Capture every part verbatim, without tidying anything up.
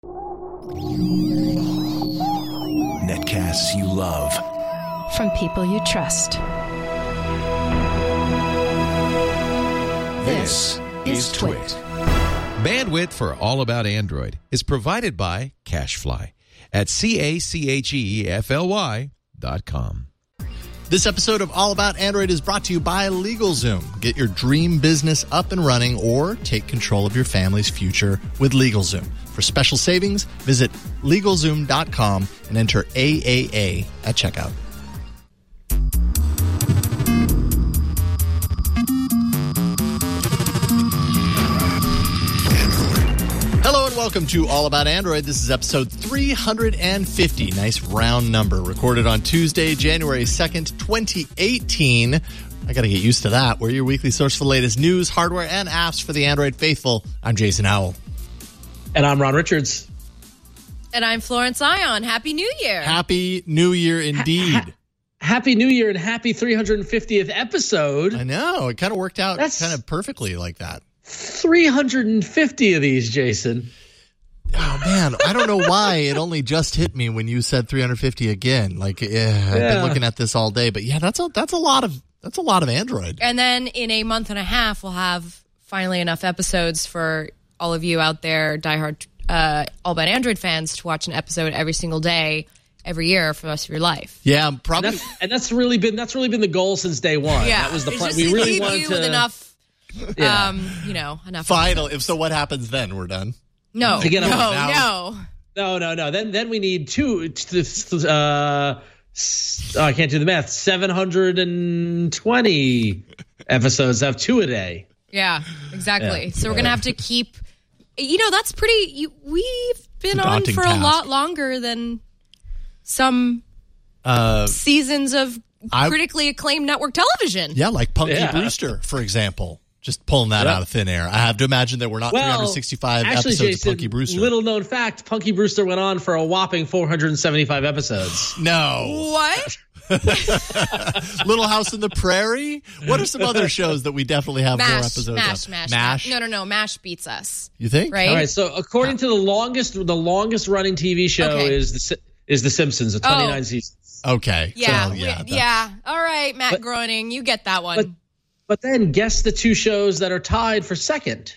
Netcasts you love. From people you trust. This is Twit. Bandwidth for All About Android is provided by CacheFly at C A C H E F L Y dot com. This episode of All About Android is brought to you by LegalZoom. Get your dream business up and running or take control of your family's future with LegalZoom. For special savings, visit LegalZoom dot com and enter A A A at checkout. Hello and welcome to All About Android. This is episode three hundred fifty. Nice round number. Recorded on Tuesday, January second, twenty eighteen. I got to get used to that. We're your weekly source for the latest news, hardware, and apps for the Android faithful. I'm Jason Howell. And I'm Ron Richards. And I'm Florence Ion. Happy New Year. Happy New Year indeed. Ha- ha- happy New Year and happy three hundred fiftieth episode. I know. It kind of worked out That's kind of perfectly like that. three hundred fifty of these, Jason. Oh, man. I don't know why it only just hit me when you said three hundred fifty again. Like, yeah, I've Yeah. been looking at this all day. But yeah, that's a, that's a lot of that's a lot of Android. And then in a month and a half, we'll have finally enough episodes for all of you out there, diehard uh, All About Android fans, to watch an episode every single day, every year for the rest of your life. Yeah, probably. And that's, and that's really been that's really been the goal since day one. Yeah, that was the it's plan. just We to really keep wanted you to with enough, Yeah. um, you know, enough. Final. episodes. If so, what happens then? We're done. No, To get no, on now. no. No, no, no. Then then we need two. Uh, s- oh, I can't do the math. Seven hundred and twenty episodes. Have two a day. Yeah, exactly. Yeah. So we're gonna have to keep. You know, that's pretty. You, we've been It's a on daunting for task. a lot longer than some Uh, seasons of I- critically acclaimed network television. yeah, like Punky Yeah. Brewster, for example. Just pulling that Yep. out of thin air. I have to imagine that we're not Well, three hundred sixty-five actually, episodes Jason, of Punky Brewster. little known fact: Punky Brewster went on for a whopping four hundred seventy-five episodes. No. What? Little House in the Prairie? What are some other shows that we definitely have more Mash, episodes mash, of? mash, Mash? No, no, no. Mash beats us. You think? Right? All right. So according to the longest, the longest running T V show Okay. is the Si- is the Simpsons, of twenty-nine Oh. seasons. Okay. Yeah, So, we- yeah. yeah, that- All right, Matt But- Groening, you get that one. but- But then guess the two shows that are tied for second.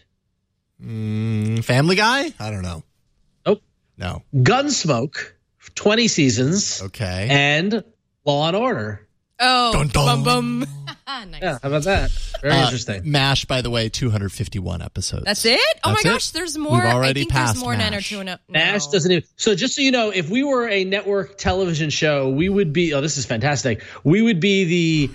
Mm, Family Guy? I don't know. Nope. No. Gunsmoke, twenty seasons, Okay. and Law and Order. oh, Dun, dun. bum bum. nice. Yeah, how about that? Very Uh, interesting. MASH, by the way, two hundred fifty-one episodes. That's it? Oh That's my it. gosh, there's more. We've already I think passed there's more than MASH. two and a, no. Nash doesn't even. So just so you know, if we were a network television show, we would be. Oh, this is fantastic. We would be the.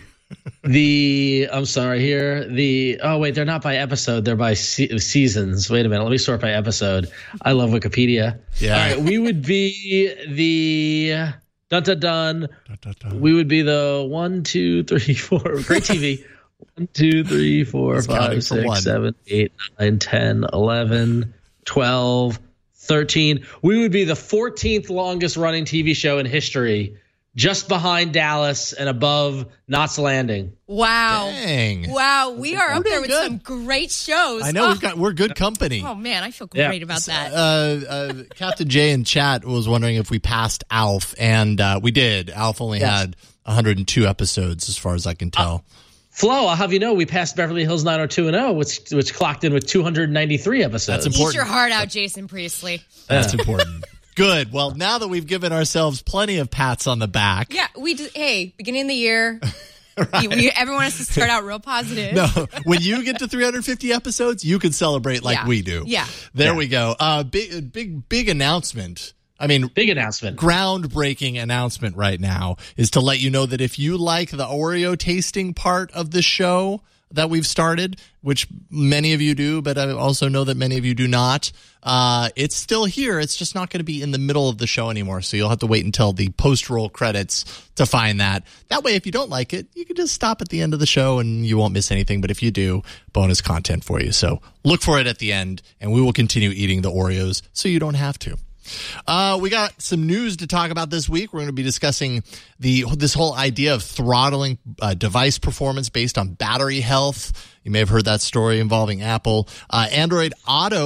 The I'm sorry here the oh wait they're not by episode, they're by se- seasons. Wait a minute, let me sort by episode. I love Wikipedia. Yeah. All right, we would be the dun dun dun. Dun, dun, dun. We would be the one two three four great T V. One two three four He's counting five for one. six seven eight nine ten eleven twelve thirteen. We would be the fourteenth longest running T V show in history. Just behind Dallas and above Knots Landing. Wow. Dang. Wow, we are up We're there with doing some good. great shows. I know oh, we've got we're good company. Oh man, I feel Yeah. great about that. Uh, uh, Captain J in chat was wondering if we passed Alf, and uh, we did. Alf only Yes. had one hundred two episodes, as far as I can tell. Flo, I'll have you know we passed Beverly Hills nine oh two one oh, which which clocked in with two hundred ninety-three episodes. That's Eat important. your heart out, Jason Priestley. That's important. Good. Well, now that we've given ourselves plenty of pats on the back. Yeah, we just, hey, beginning of the year, you, we, everyone has to start out real positive. No, when you get to three hundred fifty episodes, you can celebrate like Yeah. we do. Yeah. There Yeah. we go. Uh, big, big, big announcement. I mean, Big announcement. groundbreaking announcement right now is to let you know that if you like the Oreo tasting part of the show that we've started, which many of you do, but I also know that many of you do not, uh, it's still here. It's just not going to be in the middle of the show anymore. So you'll have to wait until the post-roll credits to find that. That way, if you don't like it, you can just stop at the end of the show and you won't miss anything. But if you do, bonus content for you. So look for it at the end, and we will continue eating the Oreos so you don't have to. Uh, we got some news to talk about this week. We're going to be discussing the this whole idea of throttling uh, device performance based on battery health. You may have heard that story involving Apple. Uh, Android Auto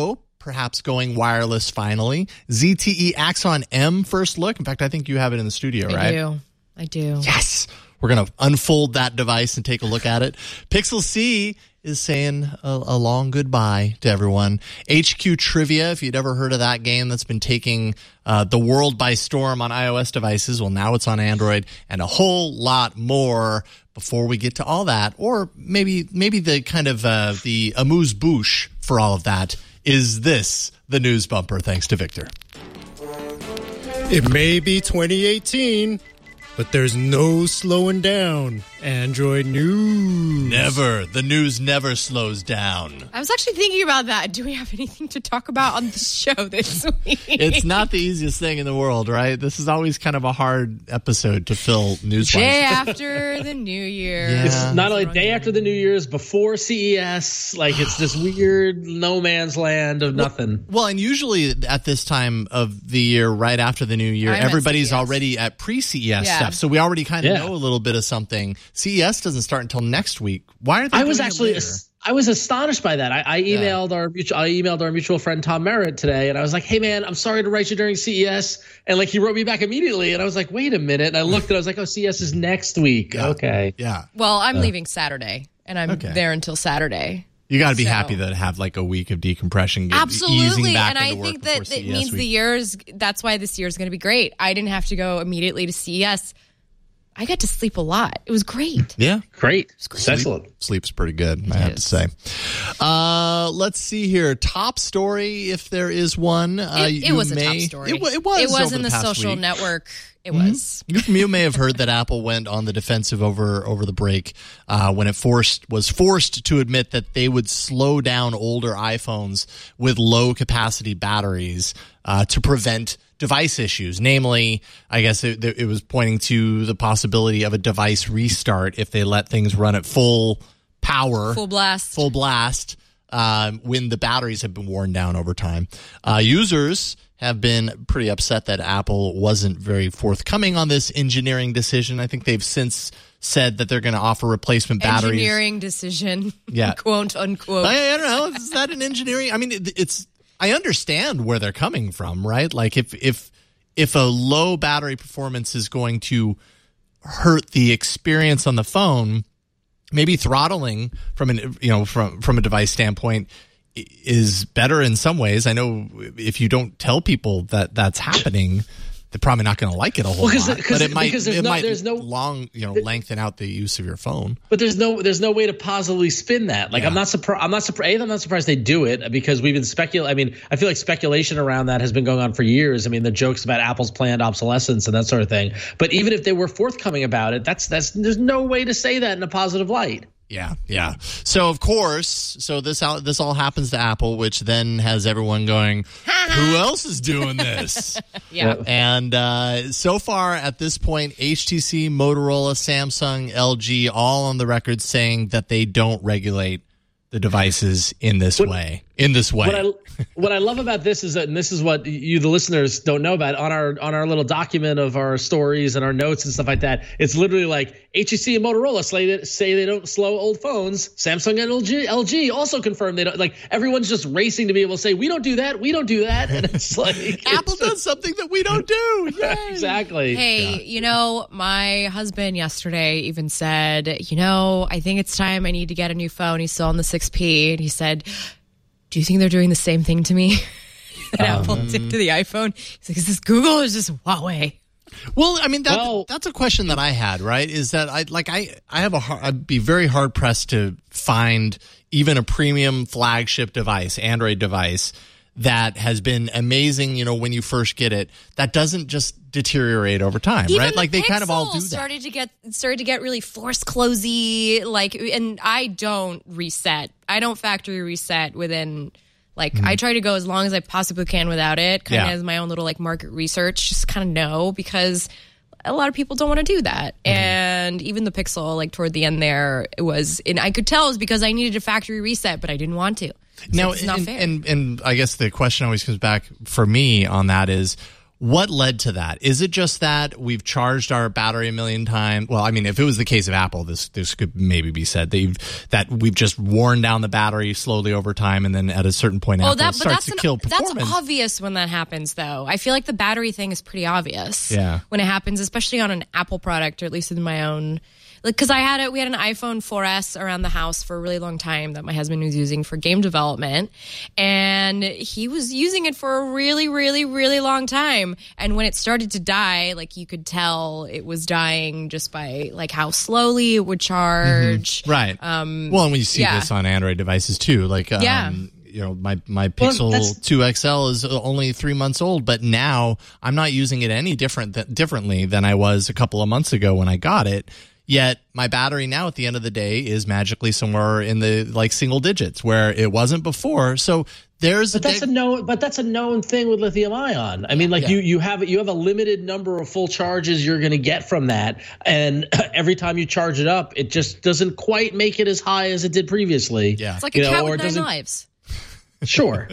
perhaps going wireless finally. Z T E Axon M first look. In fact, I think you have it in the studio, I right? do. I do. Yes. We're going to unfold that device and take a look at it. Pixel C is saying a, a long goodbye to everyone. H Q Trivia, if you'd ever heard of that game that's been taking uh, the world by storm on iOS devices, well, now it's on Android, and a whole lot more. Before we get to all that, or maybe maybe the kind of uh, the amuse-bouche for all of that, is this the news bumper, thanks to Victor. It may be twenty eighteen, but there's no slowing down. Android news. Never. The news never slows down. I was actually thinking about that. Do we have anything to talk about on the show this week? It's not the easiest thing in the world, right? This is always kind of a hard episode to fill news-wise. Day after the New Year. Yeah. It's not only day after the New Year's, before C E S. Like, it's this weird no man's land of nothing. Well, and usually at this time of the year, right after the new year, I'm at everybody's C E S. already at pre-C E S Yeah. stuff. So we already kind of Yeah. know a little bit of something. C E S doesn't start until next week. Why are they I was doing it actually, later? as- I was astonished by that. I, I emailed our mutual, I emailed our mutual friend Tom Merritt today, and I was like, "Hey man, I'm sorry to write you during C E S," and like he wrote me back immediately, and I was like, "Wait a minute!" And I looked, and I was like, "Oh, C E S is next week." Yeah. Okay. Yeah. Well, I'm leaving Saturday, and I'm Okay. there until Saturday. You got to be So- happy to have like a week of decompression. Get, easing Absolutely, back and I into work think before that C E S it means week. the year's. That's why this year's going to be great. I didn't have to go immediately to C E S. I got to sleep a lot. It was great. Yeah. Great. It's excellent. Sleep's pretty good, I have to is. say. Uh, let's see here. Top story, if there is one. Uh, It, it you was a may- top story. It, wa- it was. It was over in the, past social week. network. It was. You, you may have heard that Apple went on the defensive over over the break uh, when it forced was forced to admit that they would slow down older iPhones with low capacity batteries uh, to prevent device issues. Namely, I guess it, it was pointing to the possibility of a device restart if they let things run at full power, Full blast. full blast, um, when the batteries have been worn down over time. Uh, users have been pretty upset that Apple wasn't very forthcoming on this engineering decision. I think they've since said that they're going to offer replacement batteries. Engineering decision. Yeah. Quote unquote. I, I don't know. Is that an engineering? I mean, it, it's. I understand where they're coming from, right? Like if if if a low battery performance is going to hurt the experience on the phone, maybe throttling from an you know from from a device standpoint is better in some ways. I know if you don't tell people that that's happening, they're probably not going to like it a whole Well, 'cause- lot. 'cause- But it might because there's it no- might there's no- long you know lengthen out the use of your phone. But there's no there's no way to positively spin that. Like Yeah. I'm not surprised. I'm not surprised. I'm not surprised they do it because we've been speculating. I mean, I feel like speculation around that has been going on for years. I mean, the jokes about Apple's planned obsolescence and that sort of thing. But even if they were forthcoming about it, that's that's there's no way to say that in a positive light. Yeah, yeah. So of course, so this out this all happens to Apple, which then has everyone going, "Who else is doing this?" yeah. And uh, so far at this point, H T C, Motorola, Samsung, L G, all on the record saying that they don't regulate the devices in this What- way. In this way. What I what I love about this is that, and this is what you the listeners don't know about, on our on our little document of our stories and our notes and stuff like that. It's literally like H T C and Motorola say say they don't slow old phones. Samsung and L G L G also confirm they don't. Like everyone's just racing to be able to say we don't do that, we don't do that, and it's like it's Apple just- does something that we don't do. Yay. exactly. Hey, you know, my husband yesterday even said, you know, I think it's time I need to get a new phone. He's still on the six P. And he said, do you think they're doing the same thing to me that Um, Apple did to the iPhone? He's like, is this Google or is this Huawei? Well, I mean that Well- that's a question that I had, right? Is that I like I I have a hard, I'd be very hard pressed to find even a premium flagship device, Android device that has been amazing, you know, when you first get it, that doesn't just deteriorate over time, Even right? the Like they kind of all Pixel do that. Started to get started to get really force closey, like, and I don't reset. I don't factory reset within. Like I try to go as long as I possibly can without it. Kind of Yeah. as my own little like market research, just kind of know because a lot of people don't want to do that. And even the Pixel, like toward the end there, it was, and I could tell it was because I needed a factory reset, but I didn't want to. So Now, it's not and, fair. and and I guess the question always comes back for me on that is, What led to that? Is it just that we've charged our battery a million times? Well, I mean, if it was the case of Apple, this this could maybe be said that you've, that we've just worn down the battery slowly over time, and then at a certain point, oh, Apple that, starts to an, kill performance. That's obvious when that happens, though. I feel like the battery thing is pretty obvious. Yeah. When it happens, especially on an Apple product, or at least in my own. Like, because I had it, we had an iPhone four S around the house for a really long time that my husband was using for game development, and he was using it for a really, really, really long time. And when it started to die, like you could tell it was dying just by like how slowly it would charge. Mm-hmm. Right. Um, well, and when you see yeah. this on Android devices too, like um, yeah. you know, my my Pixel well, two X L is only three months old, but now I'm not using it any different th- differently than I was a couple of months ago when I got it. Yet my battery now at the end of the day is magically somewhere in the like single digits where it wasn't before. So there's but that's a, a known but that's a known thing with lithium ion. I mean, like yeah. you you have you have a limited number of full charges you're going to get from that, and every time you charge it up, it just doesn't quite make it as high as it did previously. Yeah, it's like you a know, cat or with it nine doesn't- lives. Sure.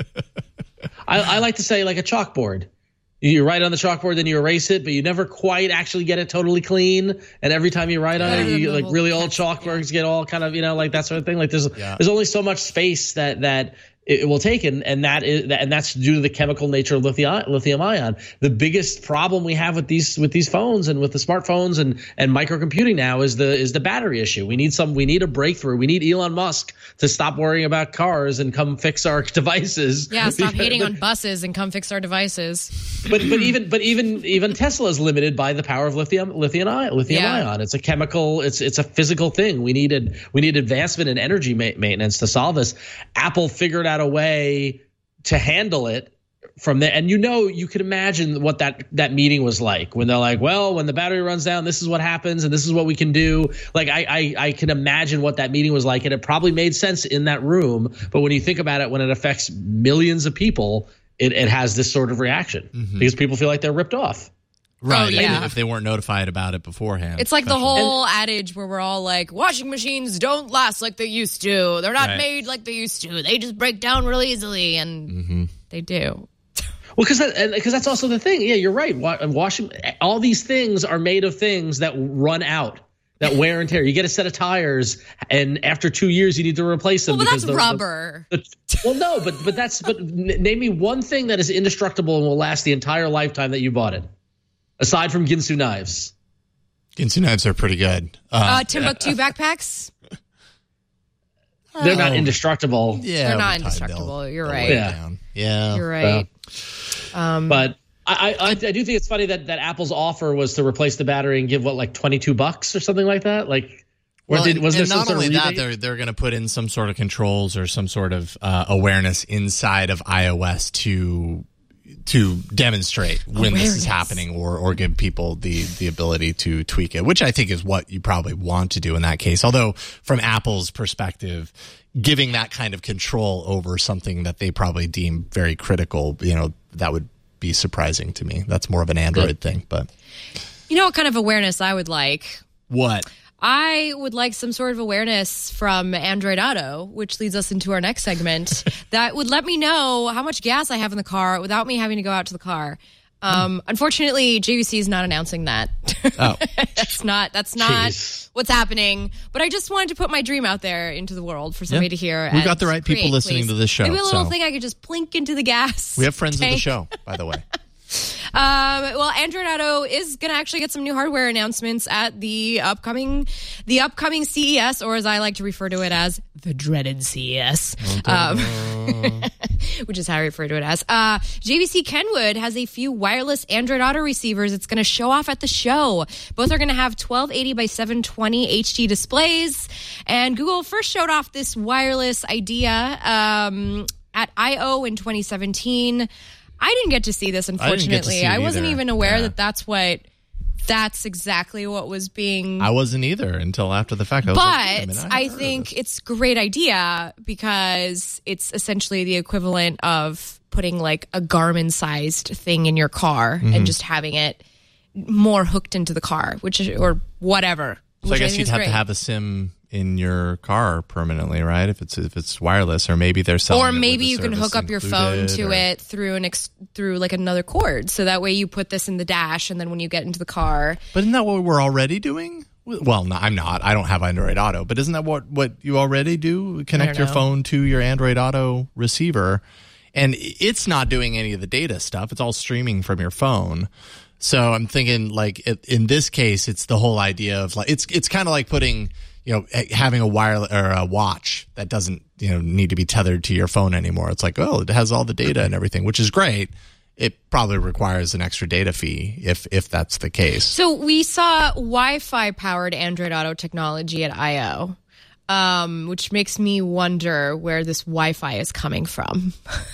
I, I like to say like a chalkboard. You write on the chalkboard, then you erase it, but you never quite actually get it totally clean. And every time you write on Yeah, it, you the like whole really old text, chalkboards get all kind of, you know, like that sort of thing. Like there's Yeah. there's only so much space that that it will take, and, and that is and that's due to the chemical nature of lithium lithium ion. The biggest problem we have with these with these phones and with the smartphones and and microcomputing now is the is the battery issue. We need some we need a breakthrough. We need Elon Musk to stop worrying about cars and come fix our devices. Yeah, stop hating on buses and come fix our devices. But but even but even even Tesla is limited by the power of lithium lithium ion lithium Yeah. ion. It's a chemical. It's it's a physical thing. We needed we need advancement in energy ma- maintenance to solve this. Apple figured out a way to handle it from there, and you know you can imagine what that that meeting was like when they're like, well, when the battery runs down, this is what happens, and this is what we can do. Like I I, I can imagine what that meeting was like, and it probably made sense in that room. But when you think about it, when it affects millions of people, it, it has this sort of reaction mm-hmm. because people feel like they're ripped off. Right. Oh, yeah. If, if they weren't notified about it beforehand. It's like the especially. whole adage where we're all like, washing machines don't last like they used to. They're not Right. made like they used to. They just break down really easily, and Mm-hmm. they do. Well, because that, because that's also the thing. Yeah, you're right. Wa- Washing all these things are made of things that run out, that wear and tear. You get a set of tires, and after two years, you need to replace them. Well, but because that's the- rubber. the- the- well, no, but but that's but n- name me one thing that is indestructible and will last the entire lifetime that you bought it, aside from Ginsu knives. Ginsu knives are pretty good. Uh, Um, Timbuktu backpacks? They're not Oh. indestructible. yeah, They're over not time indestructible. they'll- You're they'll right. wear Yeah. down. Yeah. You're right. Um, But I, I I do think it's funny that, that Apple's offer was to replace the battery and give what like twenty-two bucks or something like that. Like, where Well, did and, was there and some not sort only of that, rebate? they're they're going to put in some sort of controls or some sort of uh, awareness inside of iOS to to demonstrate when this is Awareness. happening, or or give people the the ability to tweak it, which I think is what you probably want to do in that case. Although from Apple's perspective, giving that kind of control over something that they probably deem very critical, you know, that would be surprising to me. That's more of an Android thing, but you know what kind of awareness I would like? what? I would like some sort of awareness from Android Auto, which leads us into our next segment, that would let me know how much gas I have in the car without me having to go out to the car. Um, unfortunately, J V C is not announcing that. Oh. that's not that's not Jeez. what's happening. But I just wanted to put my dream out there into the world for somebody Yeah. to hear. We've and got the right people create, listening please. to this show, Maybe a little so- thing I could just plink into the gas. We have friends of the tank. show, by the way. Um, well, Android Auto is going to actually get some new hardware announcements at the upcoming, the upcoming C E S, or as I like to refer to it as, the dreaded C E S, um, which is how I refer to it as. Uh, J V C Kenwood has a few wireless Android Auto receivers it's going to show off at the show. Both are going to have twelve eighty by seven twenty H D displays, and Google first showed off this wireless idea um, at I O in twenty seventeen. I didn't get to see this, didn't get to unfortunately. see it I wasn't either. even aware Yeah. that that's what, that's exactly what was being. I wasn't either until after the fact. I was but like, wait a minute, I heard of think this. it's a great idea because it's essentially the equivalent of putting like a Garmin-sized thing in your car Mm-hmm. and just having it more hooked into the car, which is, or whatever. So I which guess think you'd is have great. to have a SIM in your car permanently, right? If it's if it's wireless, or maybe they're selling. Or it maybe with you the can service hook up your phone included, to or- it through an ex- through like another cord, so that way you put this in the dash, and then when you get into the car, But isn't that what we're already doing? Well, no, I'm not. I don't have Android Auto, but isn't that what, what you already do? Connect your know. phone to your Android Auto receiver, and it's not doing any of the data stuff. It's all streaming from your phone. So I'm thinking, like, it, in this case, it's the whole idea of like it's it's kind of like putting, you know, having a wireless or a watch that doesn't, you know, need to be tethered to your phone anymore. It's like, oh, it has all the data and everything, which is great. It probably requires an extra data fee if if that's the case. So we saw Wi-Fi powered Android Auto technology at I O, um, which makes me wonder where this Wi-Fi is coming from.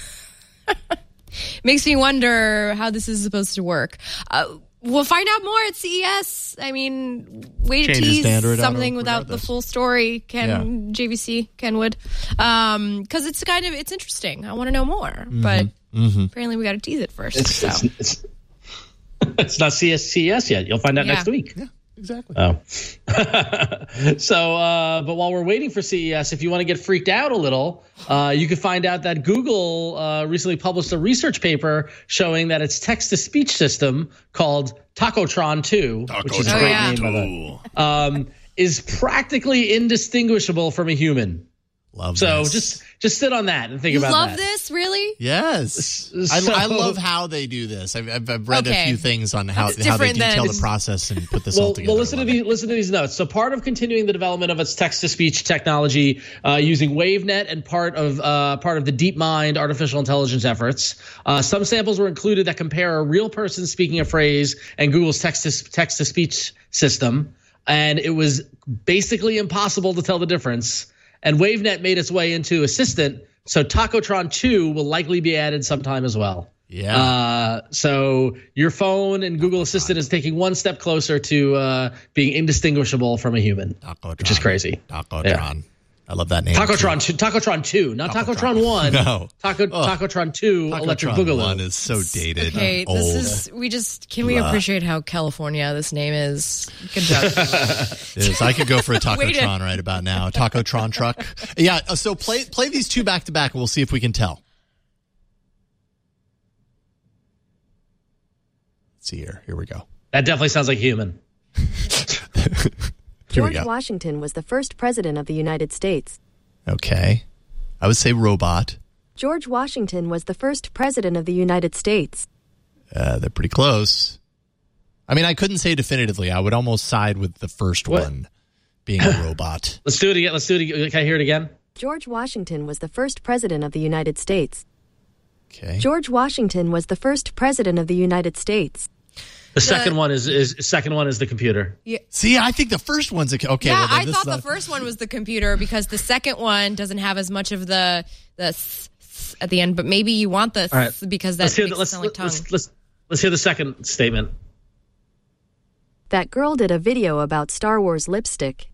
Makes me wonder how this is supposed to work. Uh, we'll find out more at C E S. I mean, way to Changes tease to Android Auto something without regardless. the full story. Ken J V C Kenwood, um, because it's kind of it's interesting. I want to know more, Mm-hmm. but apparently we got to tease it first. It's, so. it's, it's, it's not C S C E S yet. You'll find out Yeah. next week. Yeah, exactly. Oh. so, uh, but while we're waiting for C E S, if you want to get freaked out a little, uh, you can find out that Google uh, recently published a research paper showing that its text-to-speech system called Tacotron two, which is a Oh, great yeah. name, by the way, um, is practically indistinguishable from a human. Love So this. just just sit on that and think You about love that. this, really? Yes, I, So- I love how they do this. I've, I've, I've read Okay. a few things on how, That's how they different than- detail the process and put this Well, all together. well, listen I to love these. it. Listen to these notes. So, part of continuing the development of its text-to-speech technology uh, using WaveNet and part of uh, part of the DeepMind artificial intelligence efforts, uh, some samples were included that compare a real person speaking a phrase and Google's text text-to-speech system, and it was basically impossible to tell the difference. And WaveNet made its way into Assistant, so Tacotron two will likely be added sometime as well. Yeah. Uh, so your phone and Google Assistant is taking one step closer to uh, being indistinguishable from a human, Tacotron. which is crazy. Tacotron. Yeah. I love that name. Tacotron too. two, Tacotron two, not Tacotron one. No. Taco, Ugh. Tacotron two, Electric Tacotron Boogaloo. one is so dated. Okay, and old. this is we just can we Blah. appreciate how California this name is? Good job. It is. I could go for a Wait a- Tacotron right about now. Tacotron truck. Yeah. uh, So play play these two back to back, and we'll see if we can tell. Let's see here. Here we go. That definitely sounds like human. Here we George go. Washington was the first president of the United States. Okay. I would say robot. George Washington was the first president of the United States. Uh, they're pretty close. I mean, I couldn't say definitively. I would almost side with the first What? one being a robot. Let's do it again. Let's do it again. Can I hear it again? George Washington was the first president of the United States. Okay. George Washington was the first president of the United States. The second one is is second one is the computer. See, I think the first one's a, okay. yeah, well, then I this thought is the not- first one was the computer because the second one doesn't have as much of the the s- s- at the end. But maybe you want the s All right. because that Let's hear makes the, it let's, sound like tongue. let's, let's let's hear the second statement. That girl did a video about Star Wars lipstick.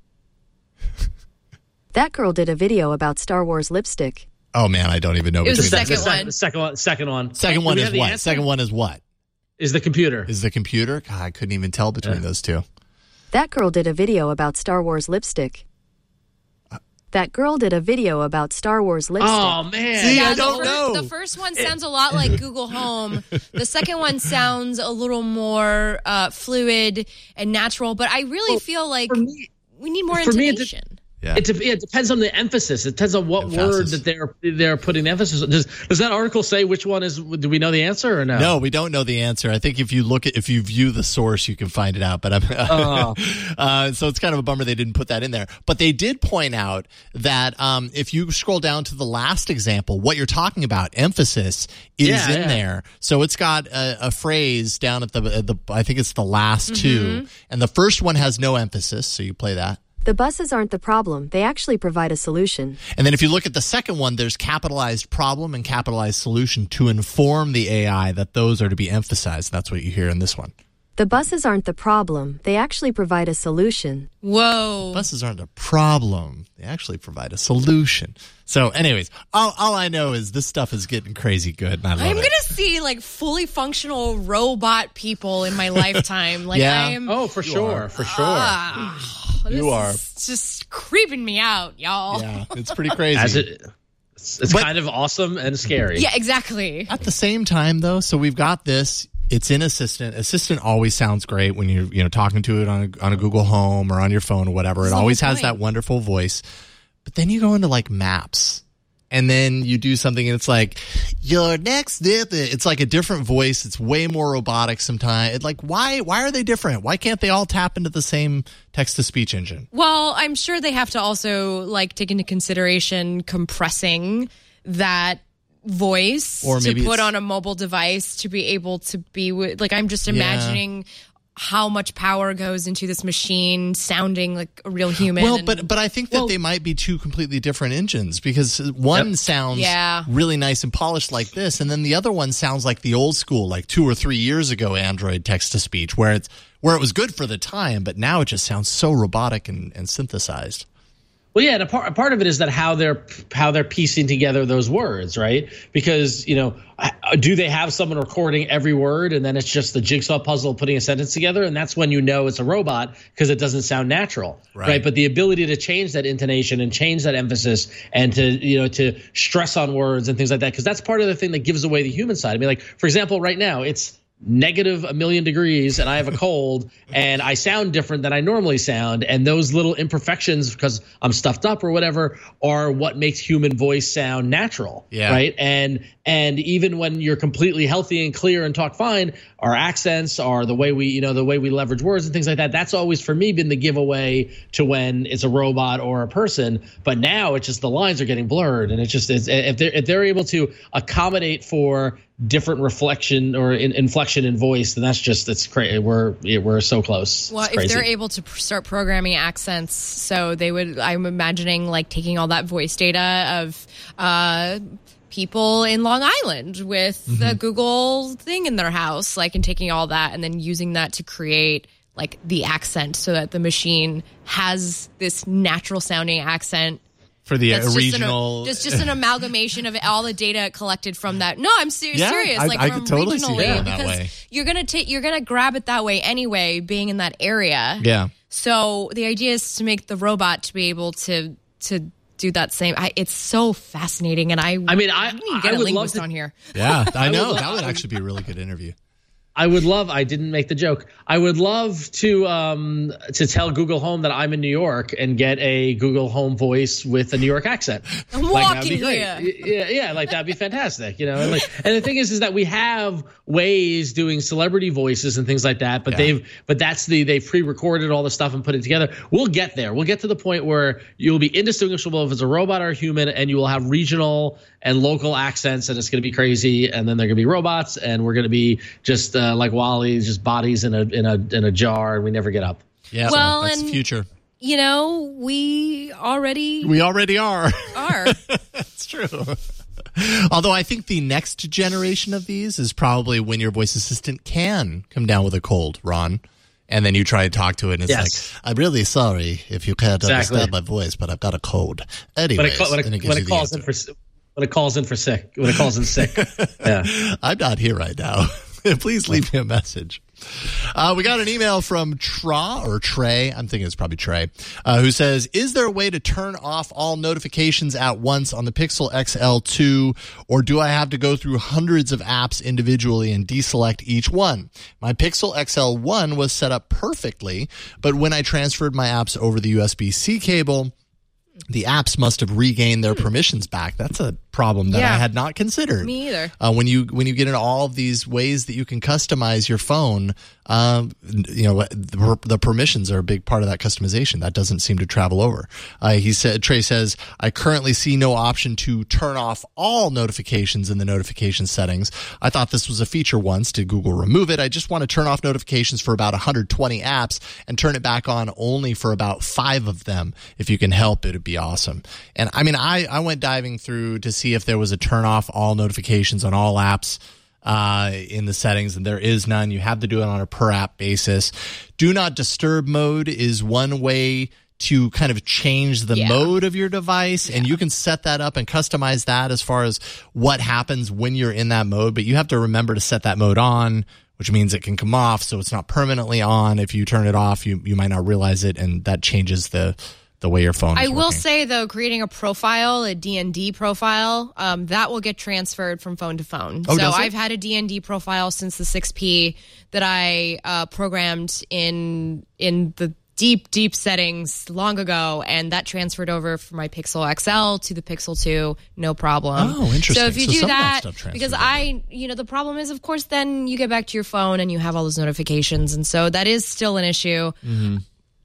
That girl did a video about Star Wars lipstick. Oh man, I don't even know. It was the between second the- sec- one. The second one. Second one. Second Do one we is have the what? answer? Second one is what? Is the computer. Is the computer? God, I couldn't even tell between Yeah. those two. That girl did a video about Star Wars lipstick. That girl did a video about Star Wars lipstick. Oh man. See, Yeah, I the don't fir- know. The first one sounds a lot like Google Home. The second one sounds a little more uh, fluid and natural. But I really feel like for me- we need more for me, it intonation. Yeah. It, de- it depends on the emphasis. It depends on what Emphasis. word that they're they're putting the emphasis on. Does, does that article say which one is? Do we know the answer or no? No, we don't know the answer. I think if you look at if you view the source, you can find it out. But I'm Oh. uh, so it's kind of a bummer they didn't put that in there. But they did point out that um, if you scroll down to the last example, what you're talking about, emphasis, is Yeah, in yeah. there. So it's got a, a phrase down at the at the I think it's the last Mm-hmm. two, and the first one has no emphasis. So you play that. The buses aren't the problem. They actually provide a solution. And then if you look at the second one, there's capitalized problem and capitalized solution to inform the A I that those are to be emphasized. That's what you hear in this one. The buses aren't the problem. They actually provide a solution. Whoa. Buses aren't a problem. They actually provide a solution. So anyways, all, all I know is this stuff is getting crazy good, and I love I'm it. gonna see like fully functional robot people in my lifetime. Like Yeah. I am. Oh, for sure, for sure. Ah. this You are. is just creeping me out, y'all. Yeah, it's pretty crazy. As it, it's it's But- kind of awesome and scary. Yeah, exactly. At the same time, though, so we've got this. It's in Assistant. Assistant always sounds great when you're, you know, talking to it on a, on a Google Home or on your phone or whatever. It That's the always whole has point. that wonderful voice. But then you go into like Maps, and then you do something, and it's like your next. It's like a different voice. It's way more robotic sometimes. It's like why? Why are they different? Why can't they all tap into the same text to speech engine? Well, I'm sure they have to also like take into consideration compressing that voice Or maybe to put it's- on a mobile device to be able to be with, like, I'm just imagining how much power goes into this machine sounding like a real human. Well, and- but but I think that Well- they might be two completely different engines, because one Yep. sounds Yeah. really nice and polished like this, and then the other one sounds like the old school, like two or three years ago Android text to speech, where it's where it was good for the time, but now it just sounds so robotic and, and synthesized. Well, yeah, and a part, a part of it is that how they're how they're piecing together those words, right? Because, you know, do they have someone recording every word, and then it's just the jigsaw puzzle putting a sentence together, and that's when you know it's a robot because it doesn't sound natural, Right. right? But the ability to change that intonation and change that emphasis and to, you know, to stress on words and things like that, because that's part of the thing that gives away the human side. I mean, like, for example, right now it's negative a million degrees and I have a cold and I sound different than I normally sound. And those little imperfections, because I'm stuffed up or whatever, are what makes human voice sound natural. Yeah. Right. And and even when you're completely healthy and clear and talk fine, our accents are the way we, you know, the way we leverage words and things like that. That's always for me been the giveaway to when it's a robot or a person. But now it's just the lines are getting blurred, and it's just it's, if they're if they're able to accommodate for different reflection or in, inflection in voice, then that's just it's crazy. We're we're so close. Well, It's if crazy. they're able to pr- start programming accents, so they would, I'm imagining like taking all that voice data of uh, people in Long Island with the Google thing in their house, like, and taking all that and then using that to create like the accent so that the machine has this natural sounding accent. For the That's uh, just regional. an, just just an amalgamation of all the data collected from that. No, I'm ser- Yeah, serious. I- like I from could totally see regionally, that that because way. you're gonna take you're gonna grab it that way anyway, being in that area. Yeah. So the idea is to make the robot to be able to to do that same. I, it's so fascinating, and I I mean, I- we need to get I a would love linguist to- on here. Yeah, I know. would- That would actually be a really good interview. I would love. I didn't make the joke. I would love to um to tell Google Home that I'm in New York and get a Google Home voice with a New York accent. I'm Like, that'd walking be great. here. Yeah, yeah, like that'd be fantastic. You know, and like, and the thing is, is that we have ways doing celebrity voices and things like that, but Yeah. they've, but that's the they've pre-recorded all the stuff and put it together. We'll get there. We'll get to the point where you'll be indistinguishable if it's a robot or a human, and you will have regional and local accents, and it's going to be crazy. And then they're going to be robots, and we're going to be just uh, like WALL-E, just bodies in a in a in a jar, and we never get up. Yeah, Well, that's the and- future. You know, we already We already are. are. It's true. Although I think the next generation of these is probably when your voice assistant can come down with a cold, Ron. And then you try to talk to it, and it's Yes. like, I'm really sorry if you can't Exactly. understand my voice, but I've got a cold. When Anyways, it, ca- when it, and it gives when you it the calls in answer. for when it calls in for sick, when it calls in sick, yeah. I'm not here right now. Please leave me a message. Uh, we got an email from Tra or Trey. I'm thinking it's probably Trey, uh, who says, is there a way to turn off all notifications at once on the Pixel X L two, or do I have to go through hundreds of apps individually and deselect each one? My Pixel X L one was set up perfectly, but when I transferred my apps over the U S B C cable, the apps must have regained their permissions back. That's a problem that Yeah. I had not considered. Me either. Uh, when you when you get into all of these ways that you can customize your phone, um, you know the, the permissions are a big part of that customization. That doesn't seem to travel over. Uh, he said, Trey says, I currently see no option to turn off all notifications in the notification settings. I thought this was a feature once. Did Google remove it? I just want to turn off notifications for about one hundred twenty apps and turn it back on only for about five of them. If you can help, it would be awesome. And I mean, I, I went diving through to see if there was a turn off all notifications on all apps uh, in the settings, and there is none. You have to do it on a per app basis. Do not disturb mode is one way to kind of change the Yeah. mode of your device, and you can set that up and customize that as far as what happens when you're in that mode, but you have to remember to set that mode on, which means it can come off, so it's not permanently on. If you turn it off, you, you might not realize it, and that changes the the way your phone is I will working. say, though, creating a profile, a D N D profile, um, that will get transferred from phone to phone. Oh, so does it? I've had a D N D profile since the six P that I uh, programmed in in the deep, deep settings long ago, and that transferred over from my Pixel X L to the Pixel two, no problem. Oh, interesting. So if you So do some of that that, stuff transfers because over. I, you know, the problem is, of course, then you get back to your phone and you have all those notifications, and so that is still an issue. Mm-hmm.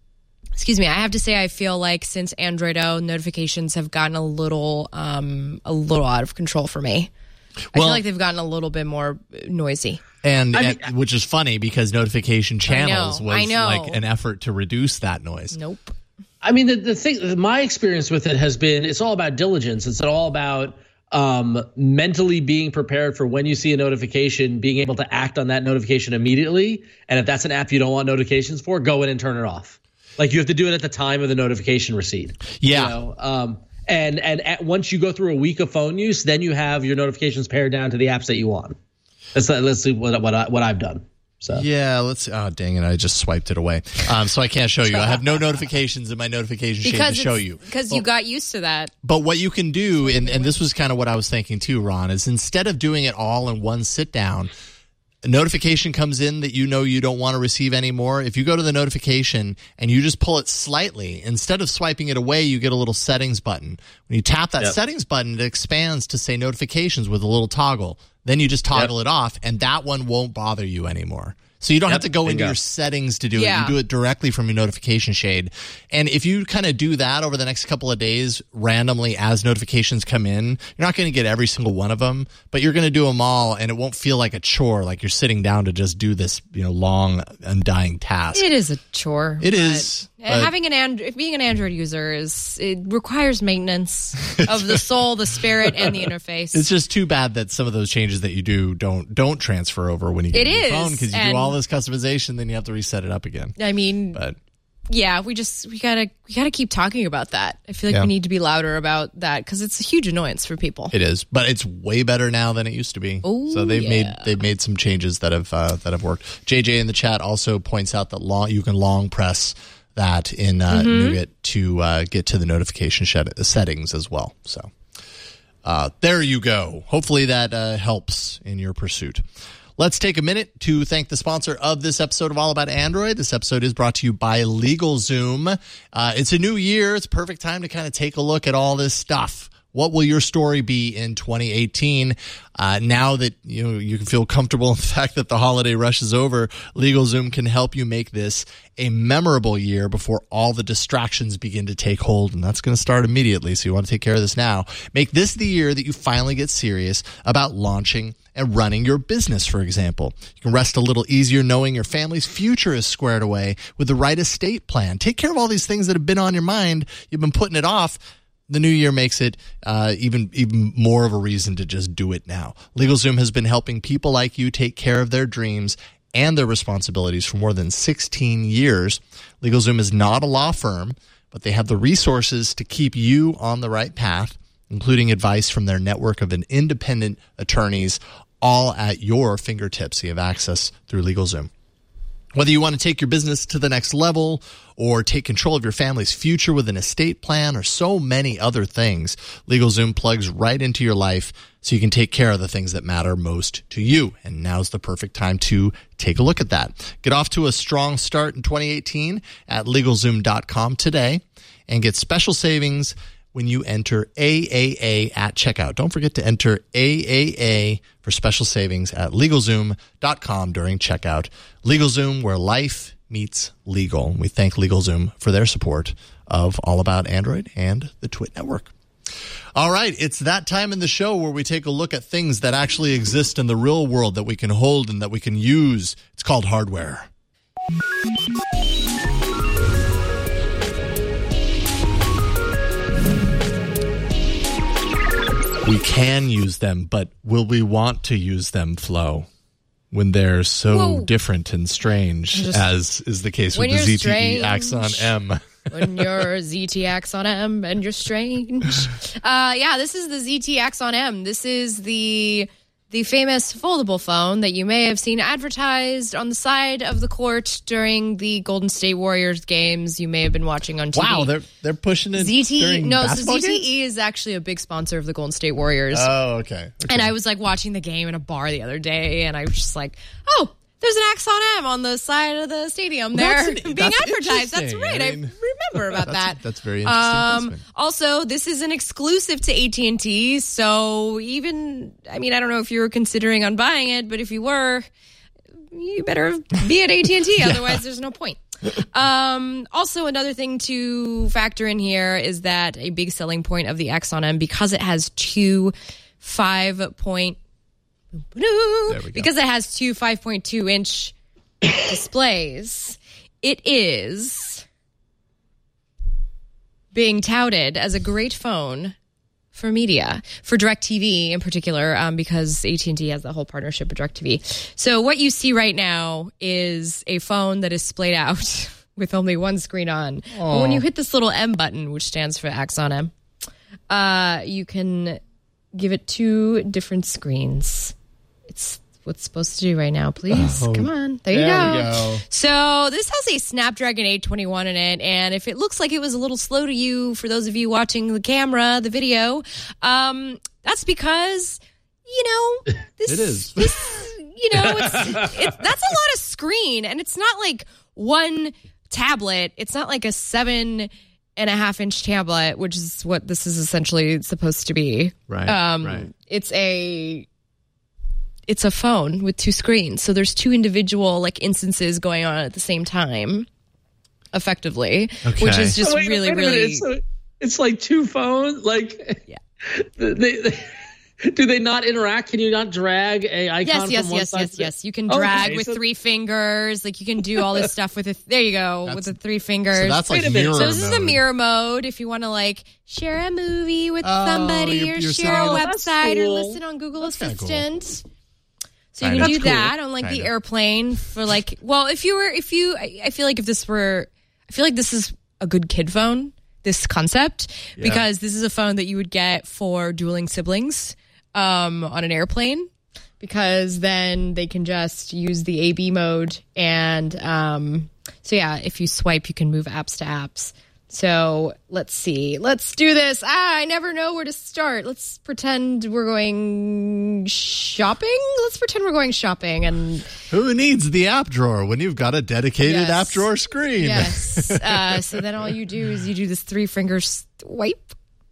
Excuse me. I have to say, I feel like since Android O, notifications have gotten a little, um, a little out of control for me. I Well- feel like they've gotten a little bit more noisy. And, I mean- and which is funny because notification channels I was know. like an effort to reduce that noise. Nope. I mean, the, the thing, my experience with it has been, it's all about diligence. It's all about um, mentally being prepared for when you see a notification, being able to act on that notification immediately. And if that's an app you don't want notifications for, go in and turn it off. Like you have to do it at the time of the notification receipt. Yeah. You know? um, and and at, once you go through a week of phone use, then you have your notifications pared down to the apps that you want. Let's let's see what what I, what I've done. So Yeah, let's. Oh, dang it! I just swiped it away, um, so I can't show you. I have no notifications in my notification shade to Because show it's- you. Because Well, you got used to that. But what you can do, and, and this was kind of what I was thinking too, Ron, is instead of doing it all in one sit down, a notification comes in that you know you don't want to receive anymore. If you go to the notification and you just pull it slightly, instead of swiping it away, you get a little settings button. When you tap that Yep. settings button, it expands to say notifications with a little toggle. Then you just toggle Yep. it off, and that one won't bother you anymore. So you don't Yep, have to go into bingo. your settings to do Yeah. it. You do it directly from your notification shade. And if you kind of do that over the next couple of days randomly as notifications come in, you're not going to get every single one of them, but you're going to do them all, and it won't feel like a chore, like you're sitting down to just do this, you know, long, undying task. It is a chore. It but- is, Uh, but- having an Android, being an Android user is it requires maintenance of the soul, the spirit, and the interface. It's just too bad that some of those changes that you do don't don't transfer over when you get It a new is, phone, because you do and- all this customization, then you have to reset it up again. I mean, But yeah, we just we gotta we gotta keep talking about that. I feel like Yeah. we need to be louder about that because it's a huge annoyance for people. it is, but it's way better now than it used to be. Oh, so they've yeah. made they've made some changes that have uh, that have worked. J J in the chat also points out that long you can long press that in uh, Mm-hmm. Nougat to uh, get to the notification shed- settings as well. So uh, there you go. Hopefully that uh, helps in your pursuit. Let's take a minute to thank the sponsor of this episode of All About Android. This episode is brought to you by LegalZoom. Uh, it's a new year. It's a perfect time to kind of take a look at all this stuff. What will your story be in twenty eighteen? Uh, now that you know you can feel comfortable in the fact that the holiday rush is over, LegalZoom can help you make this a memorable year before all the distractions begin to take hold, and that's going to start immediately. So you want to take care of this now. Make this the year that you finally get serious about launching and running your business, for example. You can rest a little easier knowing your family's future is squared away with the right estate plan. Take care of all these things that have been on your mind. You've been putting it off. The new year makes it uh, even even more of a reason to just do it now. LegalZoom has been helping people like you take care of their dreams and their responsibilities for more than sixteen years. LegalZoom is not a law firm, but they have the resources to keep you on the right path, including advice from their network of an independent attorneys, all at your fingertips. You have access through LegalZoom. Whether you want to take your business to the next level or take control of your family's future with an estate plan or so many other things, LegalZoom plugs right into your life so you can take care of the things that matter most to you. And now's the perfect time to take a look at that. Get off to a strong start in twenty eighteen at LegalZoom dot com today and get special savings when you enter A A A at checkout. Don't forget to enter A A A for special savings at LegalZoom dot com during checkout. LegalZoom, where life meets legal. We thank LegalZoom for their support of All About Android and the Twit Network. All right, it's that time in the show where we take a look at things that actually exist in the real world that we can hold and that we can use. It's called hardware. We can use them, but will we want to use them, Flo, when they're so Whoa. different and strange, Just- as is the case with When the you're Z T E Axon strange. M? When you're Z T Axon M and you're strange. Uh, yeah, this is the Z T Axon M. This is the the famous foldable phone that you may have seen advertised on the side of the court during the Golden State Warriors games you may have been watching on T V. Wow, they're they're pushing it Z T E, during no, so basketball Z T E games? is actually a big sponsor of the Golden State Warriors. Oh, okay. okay. And I was like watching the game in a bar the other day, and I was just like, oh, there's an Axon M on the side of the stadium Well, there that's an- being that's advertised. That's interesting. right. I I, mean, remember about that's, that. That's very interesting. Um, placement. also, this is an exclusive to A T and T, so even, I mean, I don't know if you were considering on buying it, but if you were, you better be at A T and T, yeah. Otherwise there's no point. Um, also, another thing to factor in here is that a big selling point of the Axon M, because it has two five point, There we go. because it has two five point two inch displays, it is being touted as a great phone for media, for DirecTV in particular, um, because A T and T has the whole partnership with DirecTV. So what you see right now is a phone that is splayed out with only one screen on. But when you hit this little M button, which stands for Axon M, uh, you can give it two different screens. It's what's supposed to do right now, please. Oh, Come on. There you there go. we go. So this has a Snapdragon eight twenty-one in it, and if it looks like it was a little slow to you, for those of you watching the camera, the video, um, that's because, you know, this, It is. this, you know, it's, it's that's a lot of screen, and it's not like one tablet. It's not like a seven and a half inch tablet, which is what this is essentially supposed to be. Right, Um, right. It's a it's a phone with two screens. So there's two individual like instances going on at the same time, effectively, Okay. which is just Oh, wait, really, wait a minute. really. It's, a- it's like two phones. Like, Yeah. They, they, do they not interact? Can you not drag a icon Yes, from yes, one yes, side yes, to the- yes. You can Okay, drag with so- three fingers. Like you can do all this stuff with it. There you go, with the three fingers. So that's like Wait a minute. mirror So this is the mode. mirror mode if you want to like share a movie with Oh, somebody you're- or you're share a saying- That's website or cool. listen on Google That's kinda cool. Assistant. So you Kinda. can do That's cool. that on like the Kinda. airplane for like, well, if you were, if you, I, I feel like if this were, I feel like this is a good kid phone, this concept, Yeah. because this is a phone that you would get for dueling siblings um, on an airplane, because then they can just use the A B mode. And um, so, yeah, if you swipe, you can move apps to apps. So let's see. Let's do this. Ah, I never know where to start. Let's pretend we're going shopping. Let's pretend we're going shopping. And Who needs the app drawer when you've got a dedicated Yes. app drawer screen? yes, uh, so then all you do is you do this three finger swipe.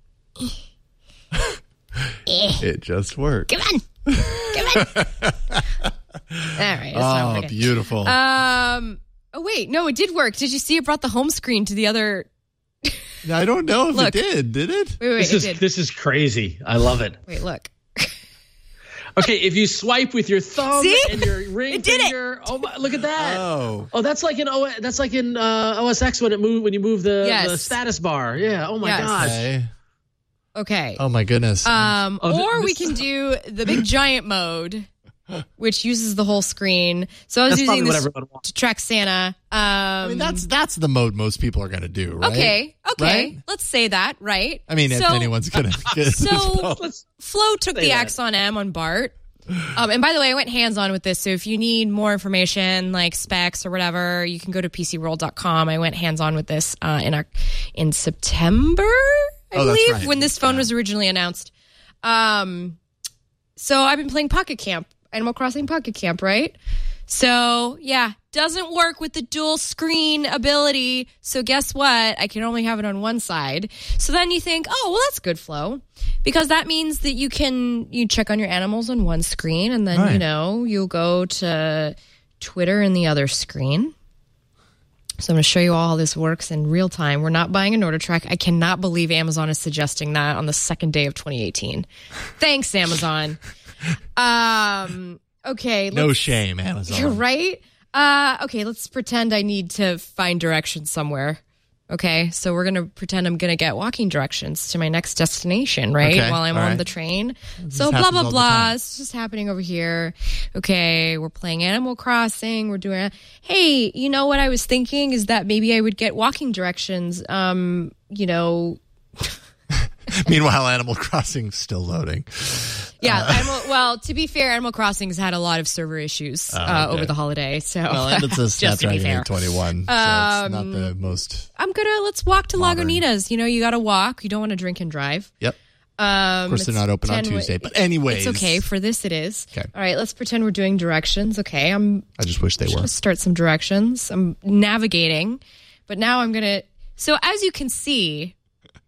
It just worked. Come on, come on. All right. That's not Oh, what I got. beautiful. Um. Oh wait, no, it did work. Did you see it brought the home screen to the other? I don't know if Look. it did. Did it? Wait, wait, This it is did. this is crazy. I love it. Wait, look. Okay, if you swipe with your thumb See? and your ring It did it. finger, oh my, look at that. Oh. Oh, that's like in O. That's like in uh, O S X when it move when you move the, Yes. the status bar. Yeah. Oh my Yes. gosh. Okay. Okay. Oh my goodness. Um, Oh, th- or we this- can do the big giant mode, which uses the whole screen. So I was That's using probably what this everyone wants. to track Santa. Um, I mean, that's that's the mode most people are going to do, right? okay. Okay, Right? let's say that, right? I mean, if So- anyone's going to get this So phone. Let's Flo took Say the that. Axon M on Bart. Um, and by the way, I went hands-on with this. So if you need more information, like specs or whatever, you can go to P C world dot com. I went hands-on with this uh, in our, in September, I Oh, that's believe, right. when this phone Yeah. was originally announced. Um, so I've been playing Pocket Camp, Animal Crossing Pocket Camp, right? So yeah, doesn't work with the dual screen ability. So guess what? I can only have it on one side. So then you think, oh, well, that's good, Flo, because that means that you can you check on your animals on one screen, and then you Right. know you'll go to Twitter in the other screen. So I'm going to show you all how this works in real time. We're not buying an order track. I cannot believe Amazon is suggesting that on the second day of twenty eighteen. Thanks, Amazon. Um. Okay. No let's- shame, Amazon. You're right. Uh, okay, let's pretend I need to find directions somewhere. Okay, so we're going to pretend I'm going to get walking directions to my next destination, right? Okay, While I'm all on right. the train. So blah, happens blah, all the blah. time. It's just happening over here. Okay, we're playing Animal Crossing. We're doing, hey, you know what I was thinking is that maybe I would get walking directions, um, you know, Meanwhile, Animal Crossing's still loading. Yeah, Animal, well, to be fair, Animal Crossing's had a lot of server issues uh, Oh, okay. over the holiday. So, Well, and it's a just to be Snapdragon fair. eight twenty-one, so Um, it's not the most. I'm gonna let's walk to Modern. Lagunitas. You know, you got to walk. You don't want to drink and drive. Yep. Um, Of course, they're it's not open on ten wa- Tuesday, but anyways, It's okay. For this, it is. Okay. All right, let's pretend we're doing directions. Okay, I'm I just wish they were. Let's start some directions. I'm navigating, but now I'm gonna. So as you can see,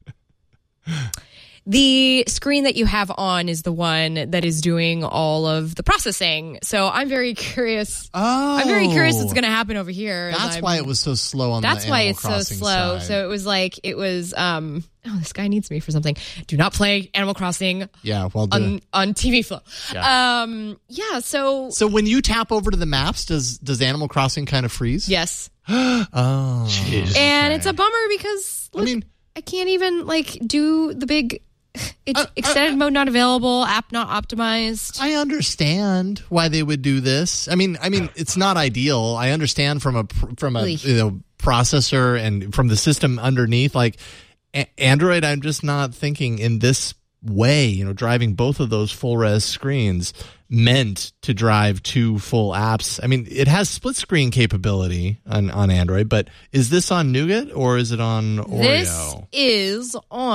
the screen that you have on is the one that is doing all of the processing. So I'm very curious. Oh, I'm very curious what's going to happen over here. as That's I'm- why it was so slow on That's the why Animal it's so Crossing slow. side. So it was like it was. Um, oh, this guy needs me for something. Do not play Animal Crossing yeah, well, the, on on T V Flow. Yeah. Um, yeah. So so when you tap over to the maps, does does Animal Crossing kind of freeze? yes. Oh, Jeez. And it's a bummer because look, I mean, I can't even like do the big. It's Uh, extended mode not available, app not optimized. I understand why they would do this. I mean, I mean, it's not ideal. I understand from a pr- from a Really? you know processor and from the system underneath. Like a- Android, I'm just not thinking in this way. You know, driving both of those full res screens meant to drive two full apps. I mean, it has split screen capability on on Android, but is this on Nougat or is it on Oreo? This is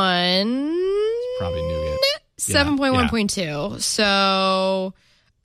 on Probably Nougat. seven point one point two. So, uh,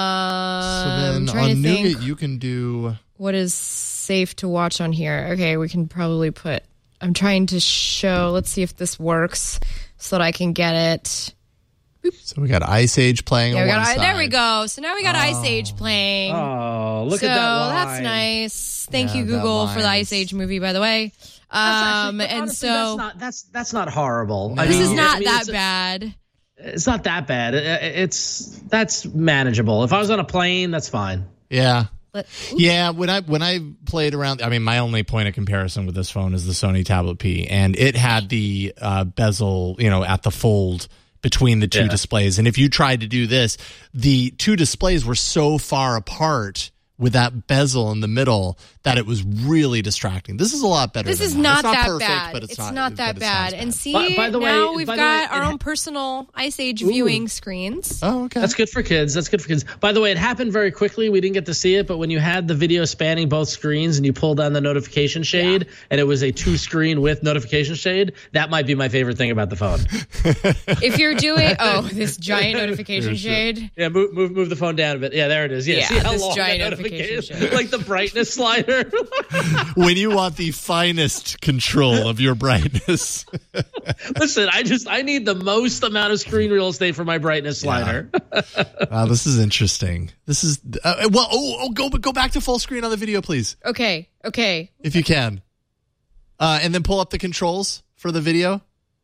So then I'm trying on to think Nougat, you can do. what is safe to watch on here. Okay, we can probably put. I'm trying to show. Let's see if this works so that I can get it. So we got Ice Age playing Yeah, on we one got, side. there we go. So now we got Ice Age playing. Oh, look so at that line. that's nice. Thank Yeah, you, that Google, for the line Ice is- Age movie, by the way. That's actually- Um, but and honestly, so that's not that's that's not horrible. I this mean, is not I mean, that it's a- bad. It's not that bad. It- It's that's manageable. If I was on a plane, that's fine. Yeah. Let- Yeah, when I when I played around, I mean, my only point of comparison with this phone is the Sony Tablet P, and it had the uh, bezel, you know, at the fold between the two Yeah. displays. And if you tried to do this, the two displays were so far apart with that bezel in the middle that it was really distracting. This is a lot better. This than is that. not, It's not that perfect, bad. but It's, it's, not, but that it's not bad. as And see, By- by the now way- we've by the got way, our it own ha- personal Ice Age viewing screens. Oh, okay. That's good for kids. That's good for kids. By the way, it happened very quickly. We didn't get to see it, but when you had the video spanning both screens and you pulled down the notification shade, and it was a two screen with notification shade, that might be my favorite thing about the phone. If you're doing, oh, this giant notification shade. Yeah, move move move the phone down a bit. Yeah, there it is. Yeah, Yeah, see how this long giant that notification notification, shade. like the brightness slider. When you want the finest control of your brightness. Listen, I just I need the most amount of screen real estate for my brightness slider. Wow, this is interesting. This is uh, well. Oh, oh, go go back to full screen on the video, please, Okay, okay. if you can, uh, and then pull up the controls for the video.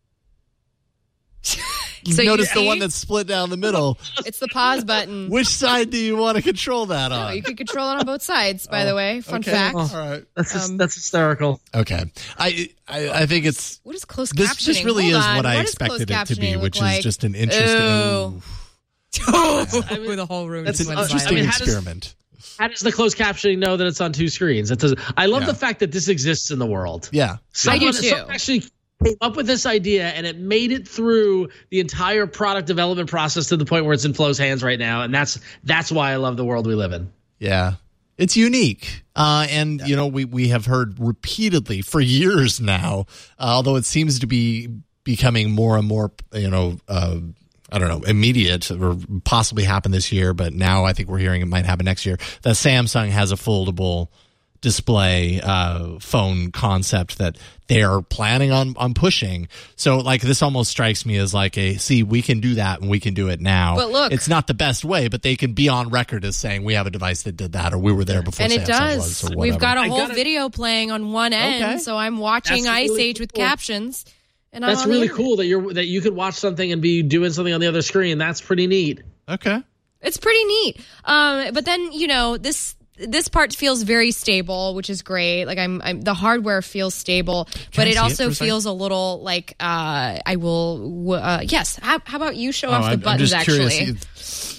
So you Notice the see? one that's split down the middle. It's the pause button. Which side do you want to control that Oh, on? you can control it on both sides, by the way. Fun Okay, fact. All right. That's just, Um, that's hysterical. Okay. I, I I think it's What is closed this. captioning? This really Hold is on. what I does expected closed it to be, captioning which look is like? just an interesting. Ooh. Ooh. I mean, the whole room That's just an went interesting Interesting I mean, silent. how does- experiment. How does the closed captioning know that it's on two screens? It does. I love Yeah. the fact that this exists in the world. Yeah. Someone, I do too. someone actually came up with this idea and it made it through the entire product development process to the point where it's in Flo's hands right now, and that's that's why I love the world we live in. Yeah. It's unique. Uh, and, you know, we, we have heard repeatedly for years now, uh, although it seems to be becoming more and more, you know, uh, I don't know, immediate or possibly happen this year, but now I think we're hearing it might happen next year, that Samsung has a foldable display uh, phone concept that they're planning on, on pushing. So like this almost strikes me as like a, see, we can do that and we can do it now. But look- it's not the best way, but they can be on record as saying we have a device that did that or we were there before And Samsung it does. was or We've whatever. got a I whole gotta- video playing on one end, Okay. so I'm watching That's Ice really Age with cool. captions. And I'm That's on the really internet. cool that you're that you could watch something and be doing something on the other screen. That's pretty neat. Okay. It's pretty neat. Um, but then you know this this part feels very stable, which is great. Like I'm, I'm the hardware feels stable, but I it see it also for a second? feels a little like uh, I will. Uh, yes. How, how about you show Oh, off the I'm, I'm buttons? just Actually, curious.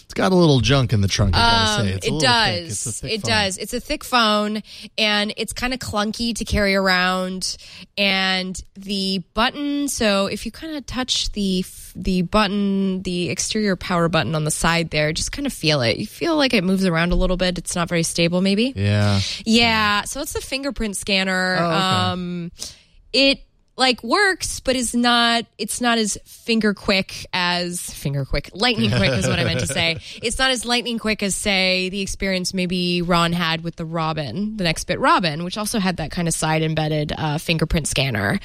It's got a little junk in the trunk, I gotta Um, say. It's a it little thick. does. It's a thick It phone. does. It's a thick phone, and it's kind of clunky to carry around. And the button, so if you kind of touch the the button, the exterior power button on the side there, just kind of feel it. You feel like it moves around a little bit. It's not very stable, maybe. Yeah. Yeah. So it's a fingerprint scanner. Oh, okay. Um, it like works, but is not. It's not as finger quick as finger quick. Lightning quick is what I meant to say. It's not as lightning quick as, say, the experience maybe Ron had with the Robin, the Next Bit Robin, which also had that kind of side embedded uh, fingerprint scanner.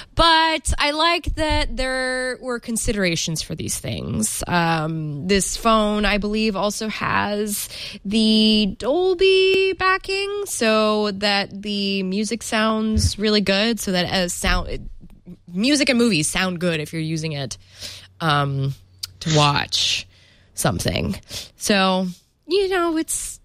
But I like that there were considerations for these things. Um, this phone, I believe, also has the Dolby backing, so that the music sounds really good, so that as sound music and movies sound good if you're using it um, to watch something. So, you know, it's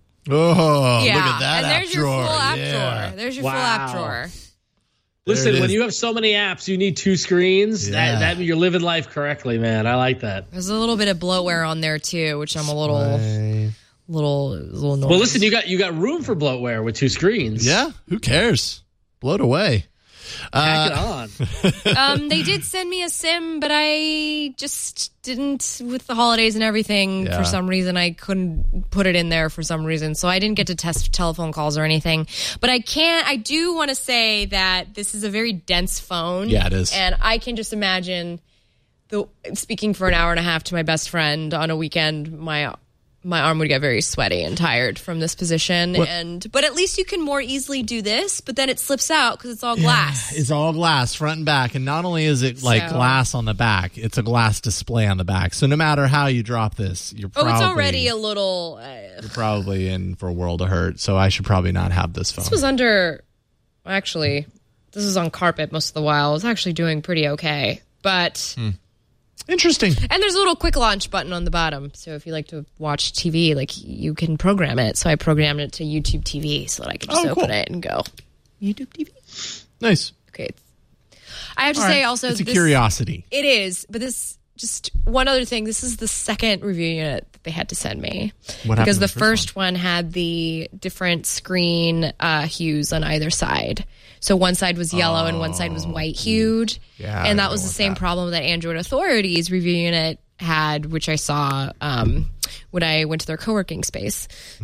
Oh, yeah. look at that and app there's drawer. your full app Yeah. drawer. There's your full Wow. app drawer. Listen, it when is. you have so many apps, you need two screens. Yeah. That, that you're living life correctly, man. I like that. There's a little bit of bloatware on there too, which I'm a little, little, little annoyed. Well, listen, you got you got room for bloatware with two screens. Yeah, who cares? Blow it away. Pack Uh, it on. um, they did send me a SIM, but I just didn't, with the holidays and everything, Yeah. for some reason, I couldn't put it in there for some reason. So I didn't get to test telephone calls or anything. But I can't, I do want to say that this is a very dense phone. Yeah, it is. And I can just imagine the speaking for an hour and a half to my best friend on a weekend, my my arm would get very sweaty and tired from this position. What- And but at least you can more easily do this, but then it slips out because it's all glass. It's all glass, front and back. And not only is it like So- glass on the back, it's a glass display on the back. So no matter how you drop this, you're Oh, probably, it's already a little. Uh, you're probably in for a world of hurt. So I should probably not have this phone. this was under. Actually, this is on carpet most of the while. It's actually doing pretty okay, but Interesting. and there's a little quick launch button on the bottom. So if you like to watch T V, like you can program it. So I programmed it to YouTube T V so that I could just Oh, open cool. it and go YouTube T V. Nice. Okay. I have to All say right. also it's a this, curiosity. It is, but this just one other thing. This is the second review unit that they had to send me What happened because to the the first first one? had the different screen uh, hues on either side. So one side was yellow and one side was white hued. Yeah, I and that know was the what same that- problem that Android Authority's review unit had, which I saw um, when I went to their co-working space. Mm.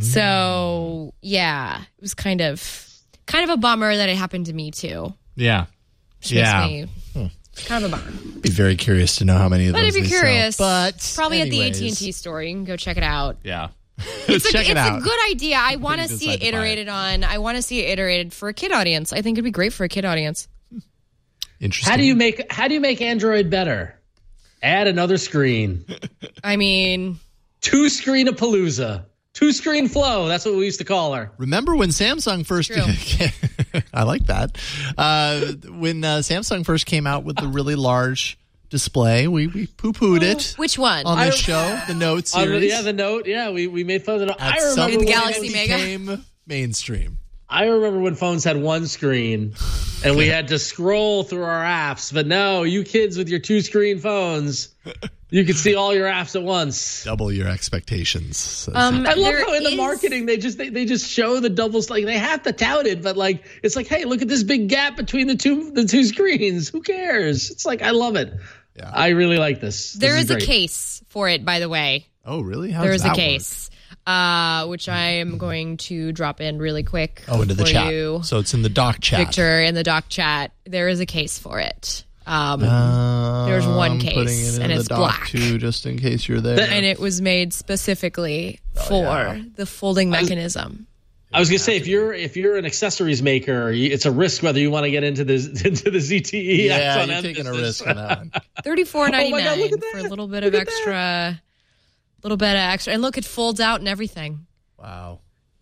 So yeah, it was kind of kind of a bummer that it happened to me too. Yeah. Which Yeah. makes me kind of a bummer. Be very curious to know how many of But those if you're they sell. curious, But probably anyways. at the A T and T store. You can go check it out. Yeah. It's, Check a, it it's out. a good idea. I want to you see decide it to buy it. iterated on. I want to see it iterated for a kid audience. I think it'd be great for a kid audience. Interesting. How do you make how do you make Android better? Add another screen. I mean, Two screen palooza. Two screen flow. That's what we used to call her. Remember when Samsung first True. I like that. Uh, when uh, Samsung first came out with the really large display, we, we poo-pooed it which one? on the I- show, the Note Uh, series. yeah, the Note. Yeah, we, we made fun of it. I At some remember The when, point, Galaxy it Mega? became mainstream. I remember when phones had one screen and we had to scroll through our apps. But no, you kids with your two screen phones, you could see all your apps at once. Double your expectations. Um, I love there how in the is- marketing they just they, they just show the doubles, like they have to tout it, but like it's like, hey, look at this big gap between the two the two screens. Who cares? It's like I love it. Yeah. I really like this. This There is, a great. case for it, by the way. Oh, really? How There does is a that case, uh, which I am going to drop in really quick. work? Oh, into the for chat. you, So it's in the doc chat. Victor, in the doc chat. There is a case for it. Um, Um, There's one putting case, it in and the it's doc black. too, just in case you're there. and it was made specifically for yeah. the folding mechanism. I was gonna say if you're if you're an accessories maker, you, it's a risk whether you want to get into the into the Z T E. yeah, Axon you're M taking a business. risk on that one. Thirty-four ninety Oh my God, nine look at for a that. little bit Look of at that. extra, little bit of extra, and look, it folds out and everything. Wow.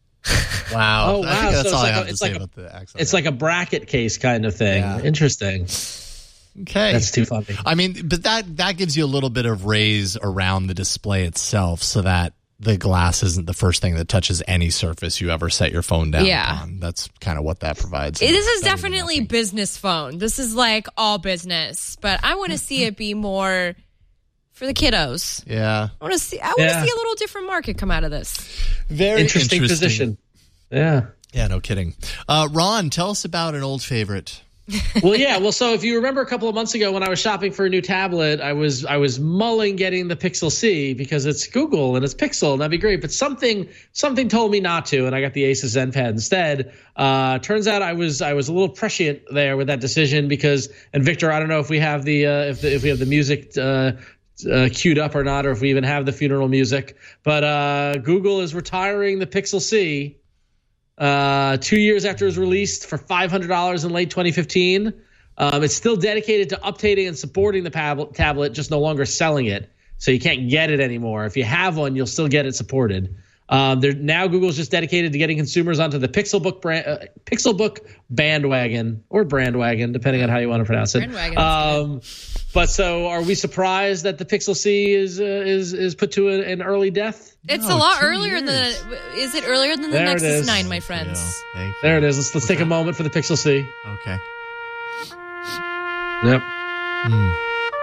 Wow. Oh, I wow. think that's So all it's I like have a- to it's say like a- about the Axon. It's like a bracket case kind of thing. Yeah. Interesting. okay. That's too funny. I mean, but that that gives you a little bit of raise around the display itself so that the glass isn't the first thing that touches any surface you ever set your phone down Yeah. on. That's kind of what that provides. This is Better than definitely nothing. business phone. This is like all business, but I want to see it be more for the kiddos. Yeah. I want to see. I want to Yeah. see a little different market come out of this. Very Interesting, position. Yeah. Yeah, no kidding. Uh, Ron, tell us about an old favorite. Well, yeah. Well, so if you remember a couple of months ago when I was shopping for a new tablet, I was I was mulling getting the Pixel C because it's Google and it's Pixel and that'd be great. But something something told me not to, and I got the Asus ZenPad instead. Uh, turns out I was I was a little prescient there with that decision because, and Victor, I don't know if we have the uh, if the, if we have the music uh, uh, queued up or not, or if we even have the funeral music. But uh, Google is retiring the Pixel C. Uh, two years after it was released for five hundred dollars in late twenty fifteen. Um, it's still dedicated to updating and supporting the tab- tablet, just no longer selling it. So you can't get it anymore. If you have one, you'll still get it supported. Um, they're, now Google's just dedicated to getting consumers onto the Pixelbook brand, uh, Pixelbook bandwagon or brandwagon, depending on how you want to pronounce it. Bandwagon, Um, but so, are we surprised that the Pixel C is uh, is is put to a, an early death? It's No, a lot two earlier than years. the. Is it earlier than the There it Nexus is. nine, my friends? Yeah, thank you. There it is. Let's let's take a moment for the Pixel C. Okay. Yep. Mm.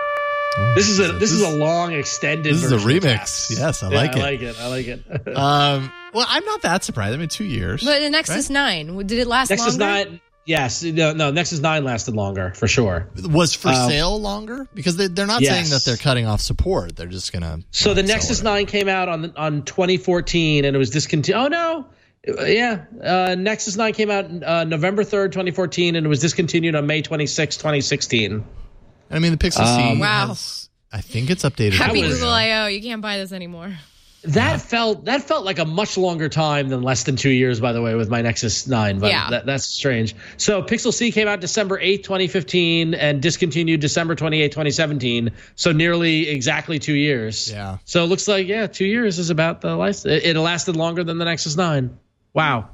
Oh, This is a this is a long extended. This is a version of remix. Taps. Yes, I Yeah, like I it. like it. I like it. Um, well, I'm not that surprised. I mean, two years. But the Nexus nine, did it last Nexus longer? nine. Yes. No. No. Nexus nine lasted longer for sure. Was for Um, sale longer? Because they, they're not yes. saying that they're cutting off support. They're just gonna. So the not sell Nexus it. nine came out on on twenty fourteen and it was discontinued. Oh no. Yeah. Uh, Nexus nine came out uh, November third, twenty fourteen, and it was discontinued on May twenty-sixth, twenty sixteen. I mean, the Pixel C. Um, Wow. has- I think it's updated. Happy That was- Google I O. You can't buy this anymore. That felt that felt like a much longer time than less than two years, by the way, with my Nexus nine. But Yeah. that, that's strange. So Pixel C came out December eighth, twenty fifteen, and discontinued December twenty-eighth, twenty seventeen. So nearly exactly two years. Yeah. So it looks like, yeah, two years is about the life. It, it lasted longer than the Nexus nine. Wow.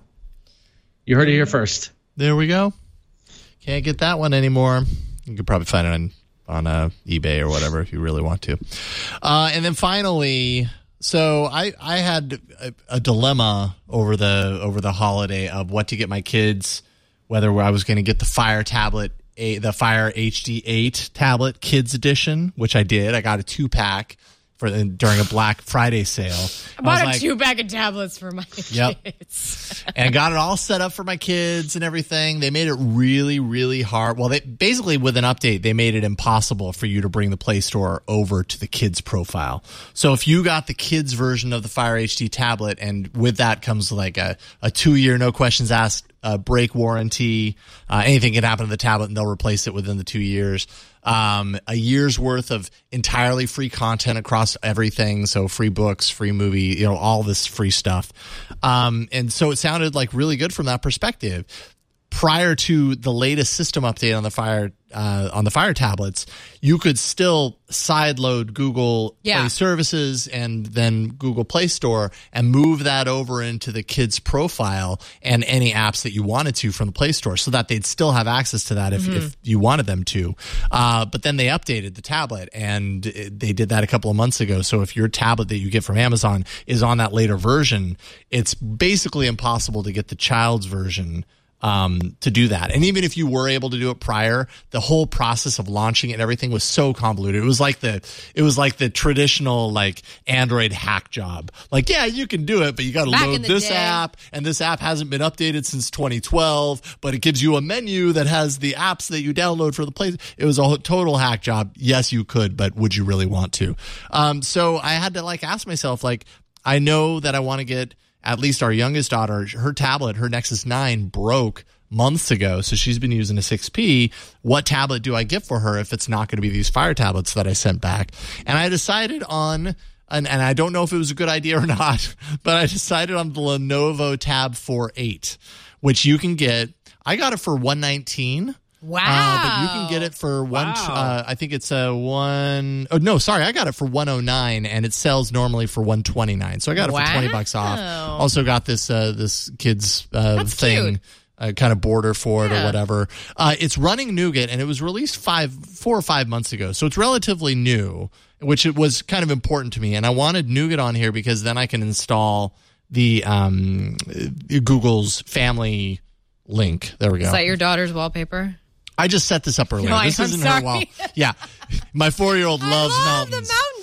You heard it here first. There we go. Can't get that one anymore. You could probably find it on on uh, eBay or whatever if you really want to. Uh, and then finally, so I I had a, a dilemma over the over the holiday of what to get my kids, whether I was going to get the Fire tablet, a, the Fire H D eight tablet Kids Edition, which I did. I got a two pack for during a Black Friday sale. I bought was a like, two bag of tablets for my Yep. kids. and got it all set up for my kids and everything. They made it really, really hard. Well, they basically with an update, they made it impossible for you to bring the Play Store over to the kids profile. So if you got the kids version of the Fire H D tablet, and with that comes like a, a two year, no questions asked, uh, break warranty, uh, anything can happen to the tablet and they'll replace it within the two years. Um, a year's worth of entirely free content across everything. So free books, free movie, you know, all this free stuff. Um, and so it sounded like really good from that perspective. Prior to the latest system update on the Fire uh, on the Fire tablets, you could still sideload Google Yeah. Play Services and then Google Play Store and move that over into the kids' profile and any apps that you wanted to from the Play Store, so that they'd still have access to that if, Mm-hmm. if you wanted them to. Uh, but then they updated the tablet, and it, they did that a couple of months ago. So if your tablet that you get from Amazon is on that later version, it's basically impossible to get the child's version um, to do that. And even if you were able to do it prior, the whole process of launching it and everything was so convoluted. It was like the, it was like the traditional like Android hack job. Like, yeah, you can do it, but you got to Back in load the this day. app, and this app hasn't been updated since twenty twelve, but it gives you a menu that has the apps that you download for the Play. It was a total hack job. Yes, you could, but would you really want to? Um, so I had to like ask myself, like, I know that I want to get at least our youngest daughter, her tablet, her Nexus nine broke months ago, so she's been using a six P. What tablet do I get for her if it's not going to be these Fire tablets that I sent back? And I decided on, and, and I don't know if it was a good idea or not, but I decided on the Lenovo Tab four eight, which you can get. I got it for one nineteen. Wow. Uh, but you can get it for one. Wow. Uh, I think it's a one. Oh no, sorry, I got it for one oh nine, and it sells normally for one twenty nine. So I got it Wow. for twenty bucks off. Also got this uh, this kid's uh, That's thing. cute. Uh, kind of border for it Yeah. or whatever. Uh, it's running Nougat, and it was released five, four or five months ago, so it's relatively new, which it was kind of important to me. And I wanted Nougat on here because then I can install the um, Google's Family link. There we go. Is that your daughter's wallpaper? I just set this up earlier. No, this I'm isn't sorry. her wall. Yeah, my four-year-old loves I love mountains. the mountains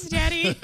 Thanks, Daddy.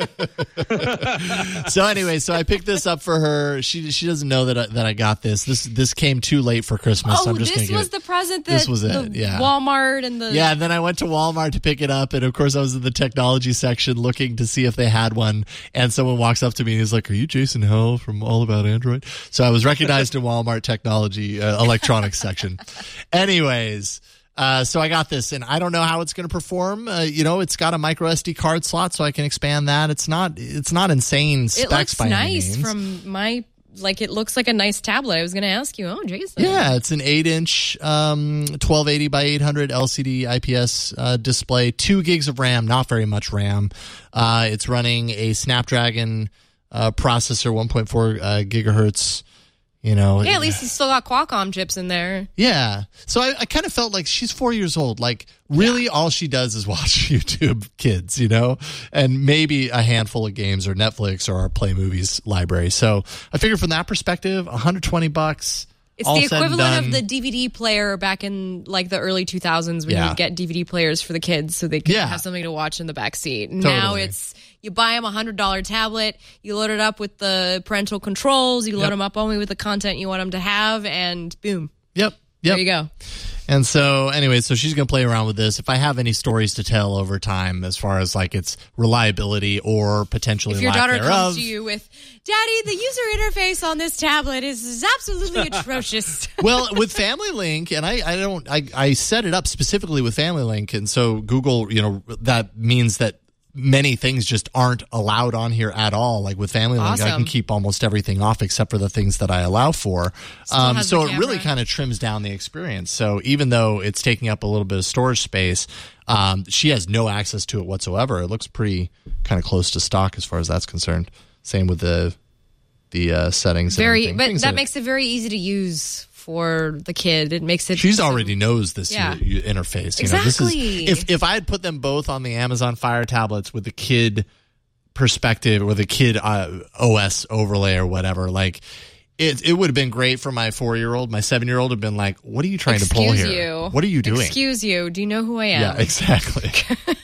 So anyway, so I picked this up for her. She she doesn't know that I, that I got this. This this came too late for Christmas. Oh, I'm just this gonna was get the present that This was it, the yeah. Walmart and the Yeah, and then I went to Walmart to pick it up, and of course I was in the technology section looking to see if they had one, and someone walks up to me and he's like, "Are you Jason Hell from All About Android?" So I was recognized in Walmart technology uh, electronics section. Anyways, uh, so I got this, and I don't know how it's going to perform. Uh, you know, it's got a micro S D card slot, so I can expand that. It's not it's not insane specs it looks by any nice means. from my like it looks like a nice tablet. I was going to ask you, oh, Jason. Yeah, it's an eight inch um, twelve eighty by eight hundred L C D I P S uh, display, two gigs of RAM, not very much RAM. Uh, it's running a Snapdragon uh, processor, one point four uh, gigahertz. You know, Yeah, at least it's still got Qualcomm chips in there. yeah. So I, I kind of felt like she's four years old. Like, really, all she does is watch YouTube Kids, you know, and maybe a handful of games or Netflix or our Play Movies library. So I figured from that perspective, one hundred twenty bucks. It's all the said and equivalent of done. the D V D player back in like the early two thousands when Yeah. you would get D V D players for the kids so they could Yeah. have something to watch in the back seat. Now Totally. it's you buy them a one hundred dollars tablet, you load it up with the parental controls, you load Yep. them up only with the content you want them to have, and boom, Yep. Yep. there you go. And so, anyway, so she's going to play around with this. If I have any stories to tell over time as far as like its reliability or potentially If your lack daughter thereof, comes to you with, Daddy, the user interface on this tablet is, is absolutely atrocious. well, with Family Link, and I, I don't, I, I set it up specifically with Family Link, and so Google, you know, that means that many things just aren't allowed on here at all. Like with Family Link, I Awesome. can keep almost everything off except for the things that I allow for. Still Um, has so the it really camera. kind of trims down the experience. So even though it's taking up a little bit of storage space, um, she has no access to it whatsoever. It looks pretty kind of close to stock as far as that's concerned. Same with the the uh, settings. and Very, everything. but Things that makes it very easy to use for the kid. It makes it. She's already knows this Yeah. u- u- interface. You know, this Exactly. is if if I had put them both on the Amazon Fire tablets with the kid perspective or the kid uh, O S overlay or whatever, like it it would have been great for my four year old. My seven year old would have been like, "What are you trying to pull Excuse here? you. What are you doing?" Excuse you. Do you know who I am? Yeah, exactly.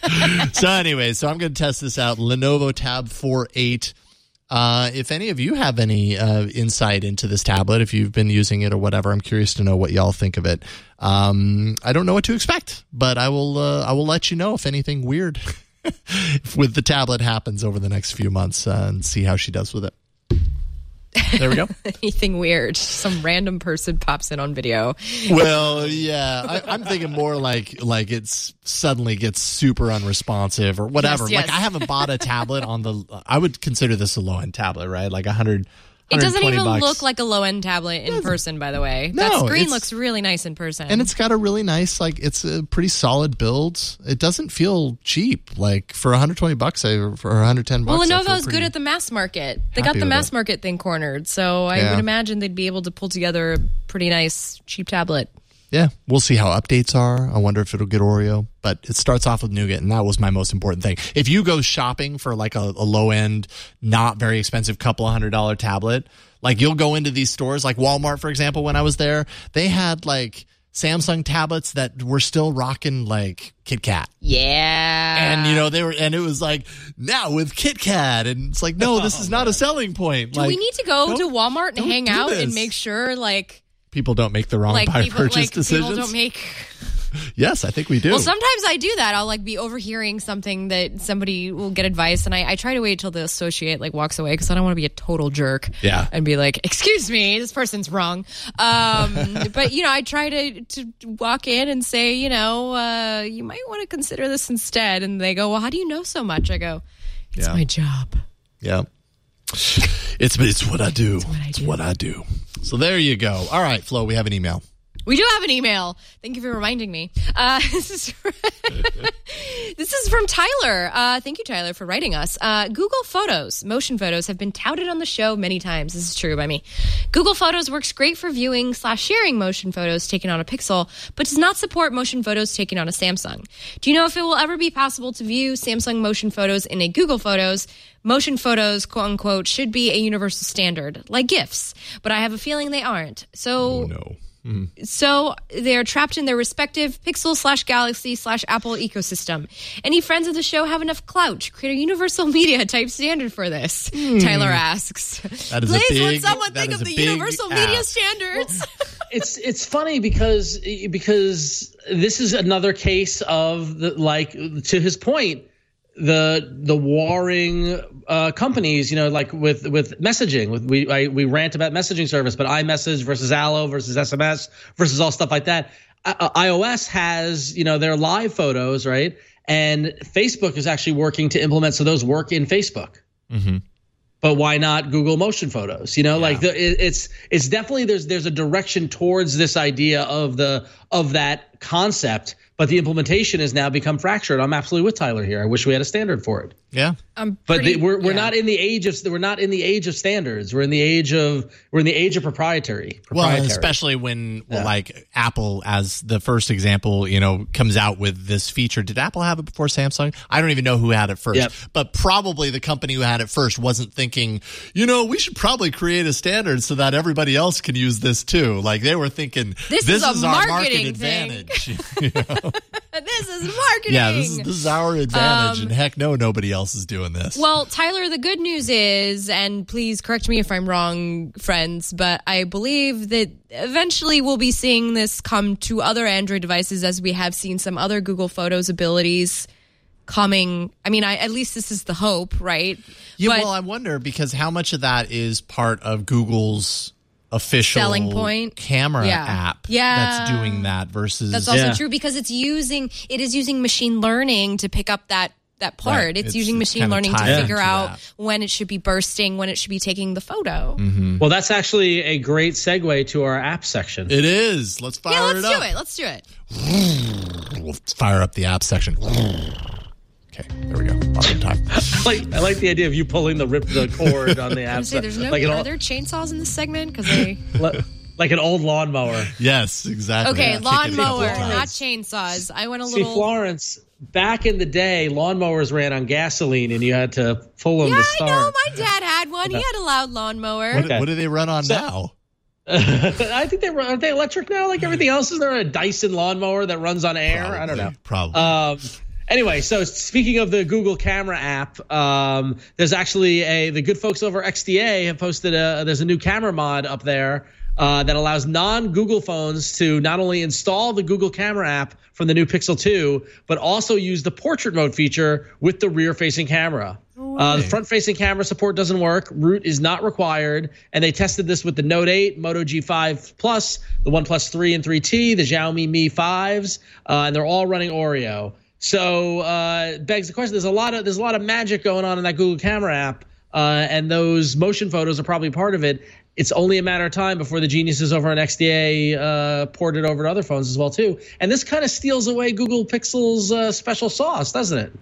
So anyway, so I'm going to test this out. Lenovo Tab four eight. Uh, if any of you have any uh, insight into this tablet, if you've been using it or whatever, I'm curious to know what y'all think of it. Um, I don't know what to expect, but I will. Uh, I will let you know if anything weird with the tablet happens over the next few months uh, and see how she does with it. There we go. Anything weird. Some random person pops in on video. Well, yeah, I, I'm thinking more like like it's suddenly gets super unresponsive or whatever. Yes, yes. Like I haven't bought a tablet on the. I would consider this a low end tablet, right? Like a hundred. It doesn't even bucks. look like a low end tablet in person, by the way. No, that screen it's- looks really nice in person. And it's got a really nice, like, it's a pretty solid build. It doesn't feel cheap. Like, for one hundred twenty bucks, I, for one hundred ten bucks. well, I feel Lenovo's pretty- good at the mass market. They got happy the with mass it. market thing cornered, so I Yeah. would imagine they'd be able to pull together a pretty nice cheap tablet. Yeah, we'll see how updates are. I wonder if it'll get Oreo, but it starts off with Nougat, and that was my most important thing. If you go shopping for like a, a low end, not very expensive, couple of hundred dollar tablet, like you'll go into these stores, like Walmart, for example. When I was there, they had like Samsung tablets that were still rocking like Kit Kat. Yeah. And you know they were, and it was like now with Kit Kat, and it's like no, this is not a selling point. Do like, we need to go don't- to Walmart and don't hang do out this. and make sure, like, people don't make the wrong like buy people, purchase like decisions? people don't make. Yes, I think we do. Well, sometimes I do that. I'll like be overhearing something that somebody will get advice, and I, I try to wait till the associate like walks away because I don't want to be a total jerk. Yeah. and be like, "Excuse me, this person's wrong." Um, but you know, I try to to walk in and say, you know, uh, you might want to consider this instead. And they go, "Well, how do you know so much?" I go, "It's Yeah. my job." Yeah. It's it's what I do. It's what I do. what I do. So there you go. All right, Flo, we have an email. We do have an email. Thank you for reminding me. Uh, this is this is from Tyler. Uh, thank you, Tyler, for writing us. Uh, Google Photos, motion photos, have been touted on the show many times. This is true by me. Google Photos works great for viewing slash sharing motion photos taken on a Pixel, but does not support motion photos taken on a Samsung. Do you know if it will ever be possible to view Samsung motion photos in a Google Photos? Motion photos, quote unquote, should be a universal standard, like GIFs, but I have a feeling they aren't. So. Oh, no. Mm-hmm. So they're trapped in their respective Pixel slash Galaxy slash Apple ecosystem. Any friends of the show have enough clout to create a universal media type standard for this? Mm. Tyler asks. That is Please, a big, would someone think of the universal ask. media standards? Well, it's it's funny because because this is another case of the, like, to his point, the the warring uh, companies, you know, like with with messaging. With we I, we rant about messaging service, but iMessage versus Allo versus S M S versus all stuff like that. I, iOS has, you know, their live photos, right? And Facebook is actually working to implement so those work in Facebook. Mm-hmm. But why not Google Motion Photos? You know, yeah. like the, it, it's it's definitely there's there's a direction towards this idea of the of that concept, but the implementation has now become fractured. I'm absolutely with Tyler here. I wish we had a standard for it. Yeah, I'm but pretty, the, we're we're yeah. not in the age of we're not in the age of standards. We're in the age of we're in the age of proprietary. proprietary. Well, especially when well, yeah. like Apple, as the first example, you know, comes out with this feature. Did Apple have it before Samsung? I don't even know who had it first, yep. but probably the company who had it first wasn't thinking, you know, we should probably create a standard so that everybody else can use this too. Like they were thinking, this, this is, is a our marketing market thing. advantage. You know? This is marketing. Yeah, this is, this is our advantage, Um, and heck, no, nobody else is doing this. Well, Tyler, the good news is, and please correct me if I'm wrong, friends, but I believe that eventually we'll be seeing this come to other Android devices, as we have seen some other Google Photos abilities coming. I mean, I, at least this is the hope, right? Yeah, but well, I wonder, because how much of that is part of Google's official selling point camera yeah. app yeah. that's doing that versus that's also yeah. true, because it's using it is using machine learning to pick up that that part. Right. It's, It's- using it's machine kinda learning to tied figure into out that. when it should be bursting, when it should be taking the photo. Mm-hmm. Well, that's actually a great segue to our app section. It is. Let's fire Yeah, let's it do up. it. Let's do it. We'll fire up the app section. Okay, there we go. Bottom time. I like I like the idea of you pulling the rip the cord on the I app. was say, there's no. like an Are old, there chainsaws in this segment? Because they. like an old lawnmower. Yes, exactly. Okay, Yeah. Kick it a couple lawnmower, times. not chainsaws. I went a See, little. Florence, back in the day, lawnmowers ran on gasoline, and you had to pull them Yeah, to I start. know. My dad had one. He had a loud lawnmower. What, Okay. what do they run on So- now? I think they run. Aren't they electric now? Like everything else, is there a Dyson lawnmower that runs on air? I don't know. Probably. Um, anyway, so speaking of the Google Camera app, um, there's actually a the good folks over X D A have posted a there's a new camera mod up there uh, that allows non-Google phones to not only install the Google Camera app from the new Pixel two, but also use the portrait mode feature with the rear-facing camera. Uh, the front-facing camera support doesn't work. Root is not required, and they tested this with the Note eight, Moto G five Plus, the OnePlus three and three T, the Xiaomi Mi fives, uh, and they're all running Oreo. So uh, begs the question: there's a lot of there's a lot of magic going on in that Google Camera app, uh, and those motion photos are probably part of it. It's only a matter of time before the geniuses over on X D A uh, port it over to other phones as well too. And this kind of steals away Google Pixel's uh, special sauce, doesn't it?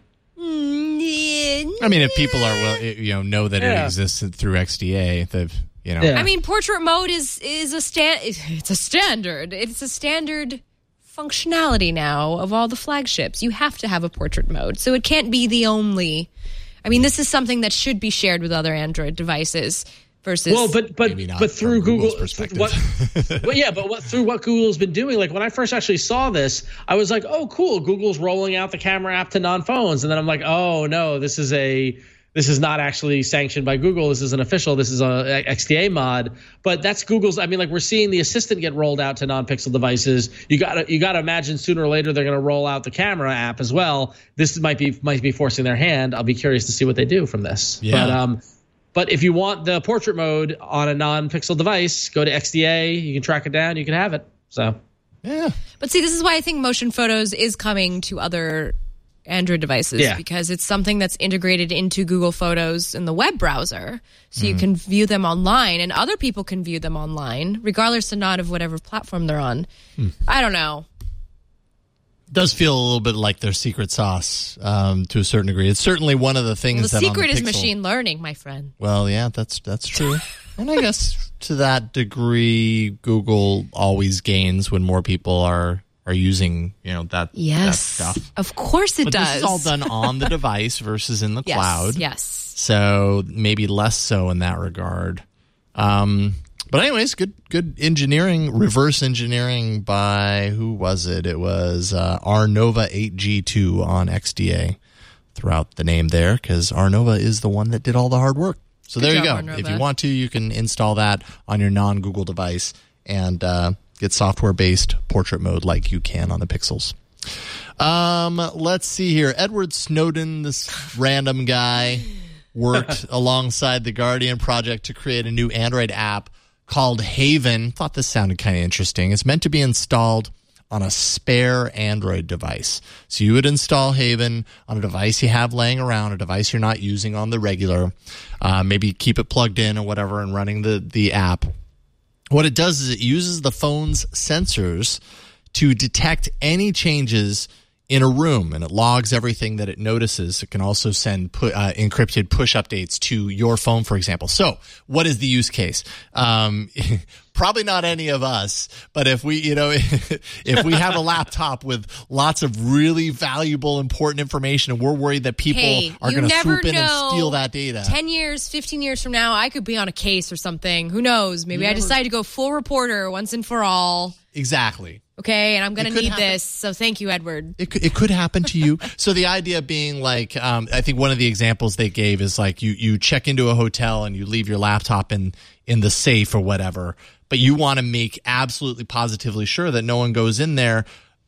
I mean, if people are well, you know, know that Yeah. it exists through X D A, they've, you know. Yeah. I mean, portrait mode is is a stand. It's a standard. It's a standard functionality now of all the flagships. You have to have a portrait mode, so it can't be the only. I mean, this is something that should be shared with other Android devices. Versus, well, but but Maybe not but through from Google's Google, perspective. what, well, yeah, but what through what Google's been doing, like when I first actually saw this, I was like, oh, cool, Google's rolling out the camera app to non-phones, and then I'm like, oh no, this is a this is not actually sanctioned by Google. This is an official. This is a X D A mod, but that's Google's. I mean, like we're seeing the Assistant get rolled out to non-Pixel devices. You got you got to imagine sooner or later they're going to roll out the camera app as well. This might be might be forcing their hand. I'll be curious to see what they do from this. Yeah. But um. But if you want the portrait mode on a non-Pixel device, go to X D A. You can track it down. You can have it. So, Yeah. but see, this is why I think motion photos is coming to other Android devices, Yeah. because it's something that's integrated into Google Photos in the web browser, so you can view them online, and other people can view them online, regardless or not of whatever platform they're on. I don't know. Does feel a little bit like their secret sauce um, to a certain degree. It's certainly one of the things Well, the that on secret the is Pixel- machine learning, my friend. Well, yeah, that's that's true. And I guess to that degree, Google always gains when more people are are using, you know, that, Yes, that stuff. of course it But does. this is all done on the device versus in the yes, cloud. Yes. So maybe less so in that regard. Um, But anyways, good good engineering, reverse engineering by, who was it? It was uh, Arnova eight G two on X D A. Throughout the name there, because Arnova is the one that did all the hard work. So Good there you job, go. Arnova. If you want to, you can install that on your non-Google device and uh, get software-based portrait mode like you can on the Pixels. Um, let's see here. Edward Snowden, this random guy, worked alongside the Guardian Project to create a new Android app called Haven. Thought this sounded kind of interesting. It's meant to be installed on a spare Android device. So you would install Haven on a device you have laying around, a device you're not using on the regular, uh, maybe keep it plugged in or whatever and running the, the app. What it does is it uses the phone's sensors to detect any changes in a room, and it logs everything that it notices. It can also send pu- uh, encrypted push updates to your phone, for example. So what is the use case? Um, probably not any of us, but if we, you know, if we have a laptop with lots of really valuable, important information and we're worried that people Hey, are you going to never swoop in and know. steal that data. ten years, fifteen years from now, I could be on a case or something. Who knows? Maybe You I never- decide to go full reporter once and for all. Exactly. Okay, and I'm going It to could need happen. this. So thank you, Edward. It could, it could happen to you. So the idea being like, um, I think one of the examples they gave is like you, you check into a hotel and you leave your laptop in, in the safe or whatever, but you want to make absolutely positively sure that no one goes in there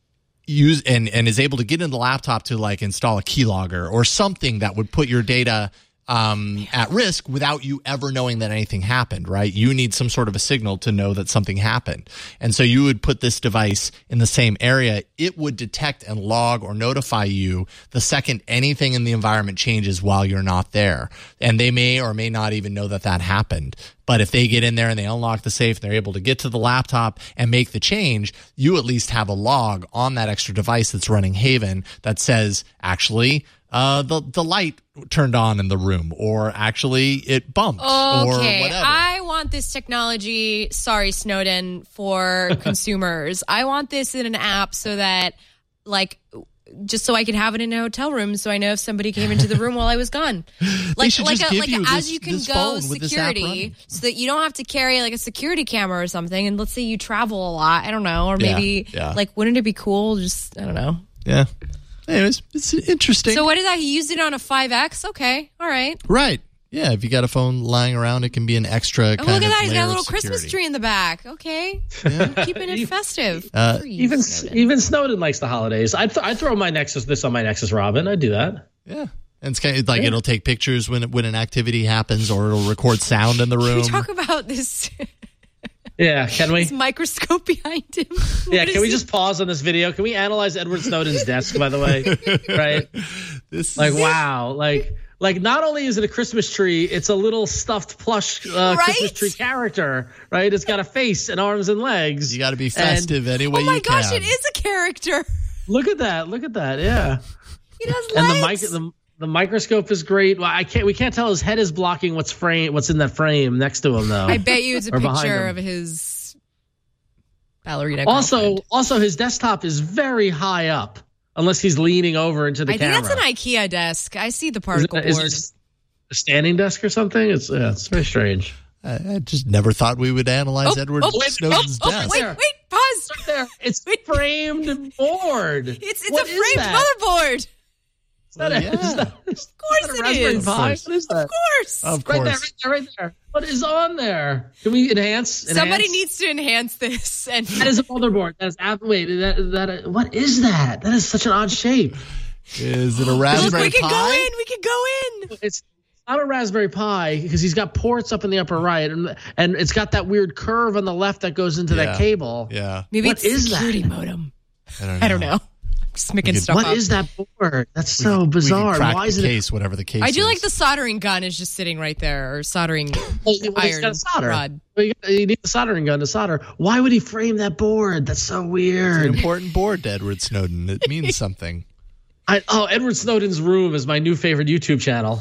use and, and is able to get in the laptop to like install a keylogger or something that would put your data um, at risk without you ever knowing that anything happened, right? You need some sort of a signal to know that something happened. And so you would put this device in the same area. It would detect and log or notify you the second anything in the environment changes while you're not there. And they may or may not even know that that happened. But if they get in there and they unlock the safe, they're able to get to the laptop and make the change, you at least have a log on that extra device that's running Haven that says, actually, uh, the, the light turned on in the room, or actually it bumped, or Okay, whatever. I want this technology, sorry, Snowden, for consumers. I want this in an app so that, like, just so I could have it in a hotel room so I know if somebody came into the room while I was gone. Like, should like, just a, give like you a, this- as you can this go phone with this app security running. so that you don't have to carry like a security camera or something. And let's say you travel a lot, I don't know, or Yeah, maybe yeah. like, wouldn't it be cool? Just, I don't know. Yeah. Anyways, it's interesting. So what is that? He used it on a five X? Okay, all right. Right. Yeah, if you got a phone lying around, it can be an extra Oh, kind look of at that. He's layer got a of little Christmas security. tree in the back. Okay. Keeping it festive. Uh, Good for you, Even Snowden. even Snowden likes the holidays. I'd, th- I'd throw my Nexus this on my Nexus Robin. I'd do that. Yeah. And it's kind of like it'll take pictures when when an activity happens, or it'll record sound in the Can room. we talk about this, Yeah, can we? this microscope behind him? Yeah, What can is we he- just pause on this video? Can we analyze Edward Snowden's desk, by the way? Right? This Like, is- wow. Like, like not only is it a Christmas tree, it's a little stuffed plush uh, Christmas Right? tree character, right? It's got a face and arms and legs. You got to be festive any way Oh my you gosh, can. it is a character. Look at that. Look at that. Yeah. It has And the legs. mic the, the microscope is great. Well, I can't we can't tell his head is blocking what's frame what's in that frame next to him though. I bet you it's a Or behind picture him. of his ballerina. Also, girlfriend. also his desktop is very high up unless he's leaning over into the I camera. think that's an IKEA desk. I see the Is it- particle is board. it a standing desk or something? It's yeah, it's very strange. I, I just never thought we would analyze Oh, Edward oh, wait, Snowden's oh, oh, desk. wait, wait, pause. There, it's framed board. It's it's What a is framed that? motherboard. Is that a, Yeah. is that, is Of course that a it Raspberry is. Pi? Of What is that? Of course. Of Right there, course. right there, right there. What is on there? Can we enhance? Somebody enhance? needs to enhance this. And That is a motherboard. That is app. Wait, that that. What is that? That is such an odd shape. Is it a look, Raspberry we can Pi? go in. We can go in. It's not a Raspberry Pi because he's got ports up in the upper right, and and it's got that weird curve on the left that goes into Yeah. that cable. Yeah. Maybe What it's is a security that? modem. I don't know. I don't know. Just making could- stuff What up. is that board? That's We so could- we could bizarre. crack Why the is it? case, whatever the case I do is. like the soldering gun is just sitting right there, or soldering Well, he's iron got a solder. rod. Well, you, you need a soldering gun to solder. Why would he frame that board? That's so It's an weird. important board to Edward Snowden. It means something. I, oh, Edward Snowden's Room is my new favorite YouTube channel.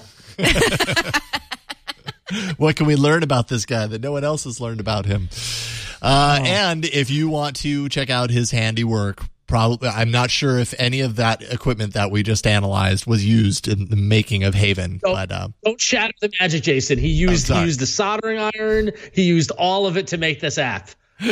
What can we learn about this guy that no one else has learned about him? Uh, Oh. And if you want to check out his handiwork, Probably, I'm not sure if any of that equipment that we just analyzed was used in the making of Haven. Don't, but uh, don't shatter the magic, Jason. He used I'm he used the soldering iron. He used all of it to make this app.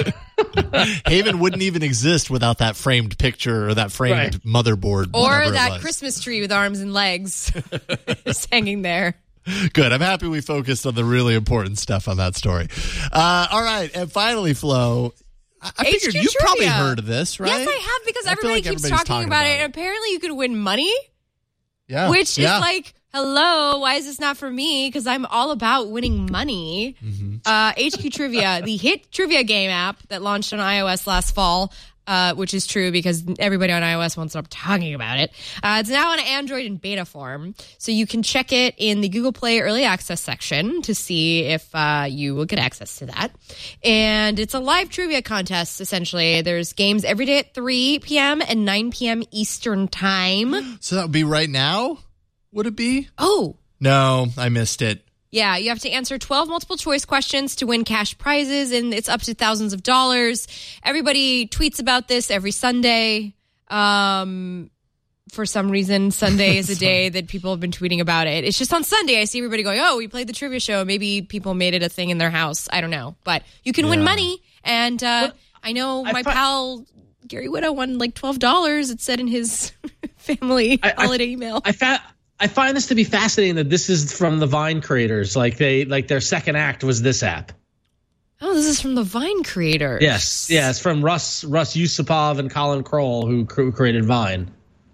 Haven wouldn't even exist without that framed picture or that framed Right. motherboard. Or that Christmas tree with arms and legs just hanging there. Good. I'm happy we focused on the really important stuff on that story. Uh, all right. And finally, Flo, I, I H Q figured you've trivia. probably heard of this, right? Yes, I have, because I feel everybody like keeps everybody's talking, talking about, about it. it. And apparently you could win money, Yeah. which yeah. is like, hello, why is this not for me? Because I'm all about winning money. Mm-hmm. Uh, H Q Trivia, the hit trivia game app that launched on iOS last fall, uh, which is true because everybody on iOS won't stop talking about it. Uh, it's now on Android in beta form, so you can check it in the Google Play Early Access section to see if uh, you will get access to that. And it's a live trivia contest, essentially. There's games every day at three p.m. and nine p.m. Eastern Time. So that would be right now? Would it be? Oh, No, I missed it. yeah, you have to answer twelve multiple choice questions to win cash prizes, and it's up to thousands of dollars. Everybody tweets about this every Sunday. Um, for some reason, Sunday is a day that people have been tweeting about it. It's just on Sunday, I see everybody going, oh, we played the trivia show. Maybe people made it a thing in their house. I don't know. But you can win Yeah. money. And uh, I know I my fi- pal Gary Widow won like twelve dollars. It said in his family I- I- holiday email. I fa- I find this to be fascinating that this is from the Vine creators. Like they like their second act was this app. Oh, this is from the Vine creators. Yes, yeah, it's from Russ Russ Yusupov and Colin Kroll, who cr- created Vine.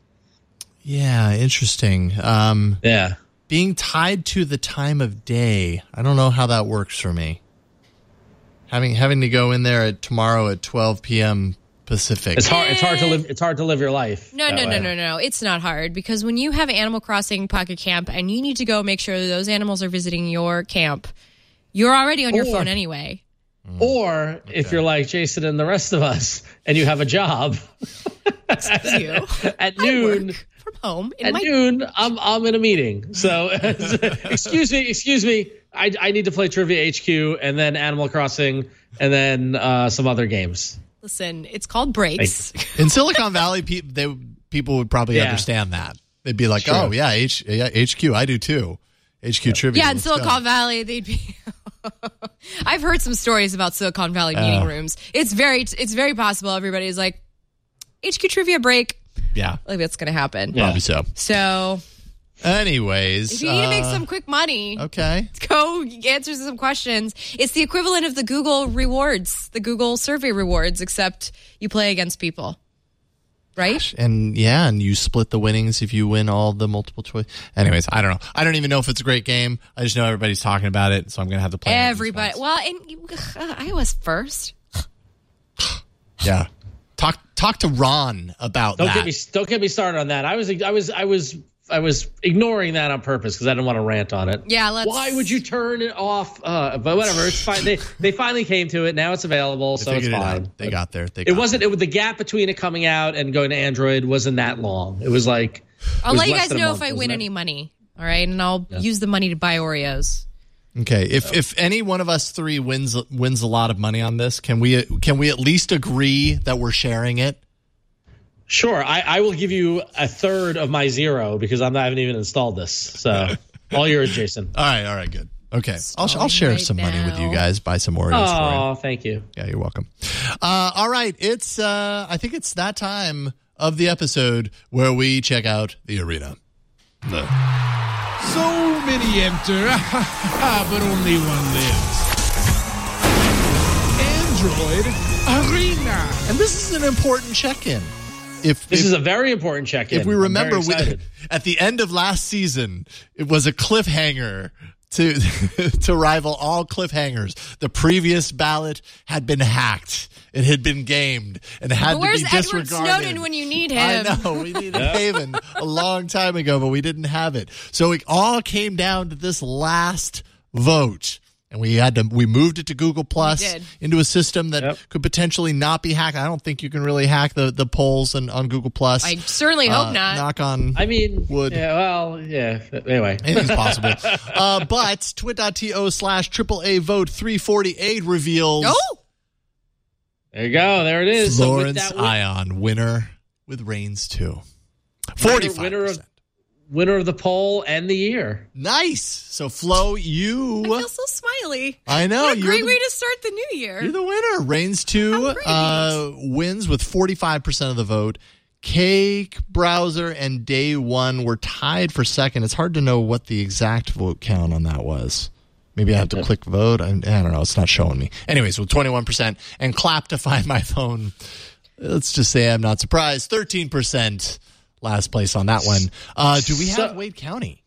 Yeah, interesting. Um, Yeah, being tied to the time of day, I don't know how that works for me. Having having to go in there at tomorrow at twelve p.m. Pacific. it's hard. It's hard to live. It's hard to live your life. No, that no, no, way. no, no. It's not hard, because when you have Animal Crossing Pocket Camp and you need to go make sure that those animals are visiting your camp, you're already on your Or- phone anyway. Or if you're like Jason and the rest of us, and you have a job Excuse you. at I noon. work from home in At my noon, I'm I'm in a meeting. So, excuse me, excuse me. I I need to play Trivia H Q and then Animal Crossing and then uh, some other games. listen. It's called breaks. In Silicon Valley, pe- they people would probably Yeah. understand that. They'd be like, Sure. "Oh yeah, H yeah, H Q, I do too." H Q trivia. Yeah, in let's Silicon go. Valley, they'd be. I've heard some stories about Silicon Valley meeting Uh. rooms. It's very, it's very possible everybody's like, H Q trivia break. Yeah, Like that's going to happen. Yeah. probably so. So Anyways, if you need to make uh, some quick money, okay. go answer some questions. It's the equivalent of the Google rewards, the Google survey rewards, except you play against people. Right? And yeah, and you split the winnings if you win all the multiple choice. Anyways, I don't know. I don't even know if it's a great game. I just know everybody's talking about it, so I'm gonna have to play. it at least Everybody. once. Well, and you- uh, iOS first. Yeah. Talk talk to Ron about Don't that. get me don't get me started on that. I was I was I was I was ignoring that on purpose because I didn't want to rant on it. Yeah, let's. Why would you turn it off? Uh, but whatever, it's fine. They they finally came to it. Now it's available, They so it's figured it fine. out. They got there. They It got wasn't. It was the gap between it coming out and going to Android wasn't that long. It was like. I'll it was let you less guys than a know month, if I win wasn't it? any money. All right, and I'll use the money to buy Oreos. Okay, if if any one of us three wins wins a lot of money on this, can we can we at least agree that we're sharing it? Sure, I, I will give you a third of my zero because I'm not, I haven't even installed this. So all yours, Jason. All right, all right, good. Okay, I'll I'll Stalling share right some money with you now. guys. Buy some Oreos for you. Oh, thank you. Yeah, you're welcome. Uh, all right, it's uh, I think it's that time of the episode where we check out the arena. The- So many enter, but only one lives. Android Arena. and this is an important check-in. If This if, is a very important check-in. if we I'm remember, very we, excited. at the end of last season, it was a cliffhanger to to rival all cliffhangers. The previous ballot had been hacked. It had been gamed and had But where's to be Edward disregarded. Snowden when you need I him? know we needed Haven a long time ago, but we didn't have it. So it all came down to this last vote. And we had to, we moved it to Google Plus did. into a system that Yep. could potentially not be hacked. I don't think you can really hack the, the polls and, on Google Plus. I certainly hope Uh, not. Knock on I mean, wood. yeah, well, yeah. Anyway, Anything's possible. uh, but twit.to slash triple A vote three forty-eight reveals Oh, There you go. There it is. Florence so with that, Ion, winner with Reigns two. forty-five percent. Winner of, winner of the poll and the year. Nice. So, Flo, you... I feel so smiley. I know. What a you're great the, way to start the new year. You're the winner. Reigns two uh, wins with forty-five percent of the vote. Cake Browser and Day One were tied for second. It's hard to know what the exact vote count on that was. Maybe I have to click vote. I, I don't know. It's not showing me. Anyways, with twenty-one percent and Clap to Find My Phone, let's just say I'm not surprised. thirteen percent last place on that one. Uh, do we have so, Wade County?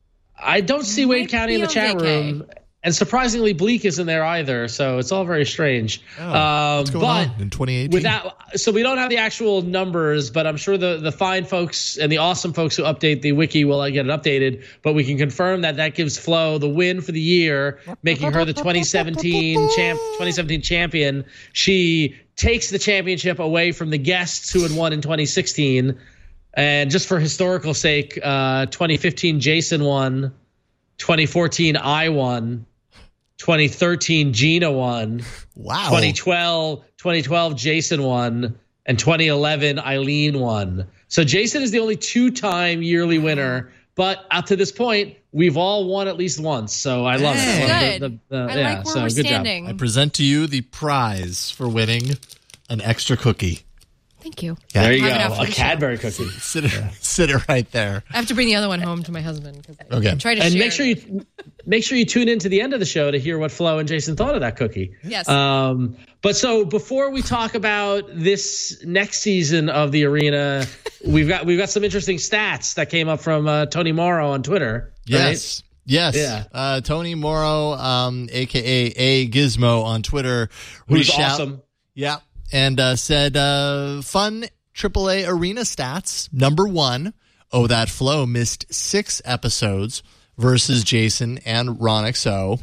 I don't see Wade County in the chat V K room. And surprisingly, Bleak isn't there either, so it's all very strange. Oh, um, what's going but on in twenty eighteen? Without, so we don't have the actual numbers, but I'm sure the, the fine folks and the awesome folks who update the wiki will get it updated. But we can confirm that that gives Flo the win for the year, making her the twenty seventeen champ, twenty seventeen champion. She takes the championship away from the guests who had won in twenty sixteen. And just for historical sake, uh, twenty fifteen Jason won, twenty fourteen I won, twenty thirteen Gina won, wow. twenty twelve, twenty twelve Jason won, and twenty eleven Eileen won. So Jason is the only two-time yearly winner, but up to this point, we've all won at least once. So I love Hey. it. I love Good. the, the, the, I yeah, like where so we're good standing. job. I present to you the prize for winning an extra cookie. Thank you. Yeah. There you Have it go, after a the show. Cadbury cookie. Sit it, sit it right there. I have to bring the other one home to my husband. I Okay. Try to And share make sure it. you make sure you tune in to the end of the show to hear what Flo and Jason thought of that cookie. Yes. Um, but so before we talk about this next season of the arena, we've got we've got some interesting stats that came up from uh, Tony Morrow on Twitter. Yes. Right? Yes. Yeah. Uh, Tony Morrow, um, a k a. A Gizmo on Twitter. Who's reached out- awesome. Yeah. And uh, said, uh, fun triple A arena stats. Number one, Oh That Flow missed six episodes versus Jason and Ronix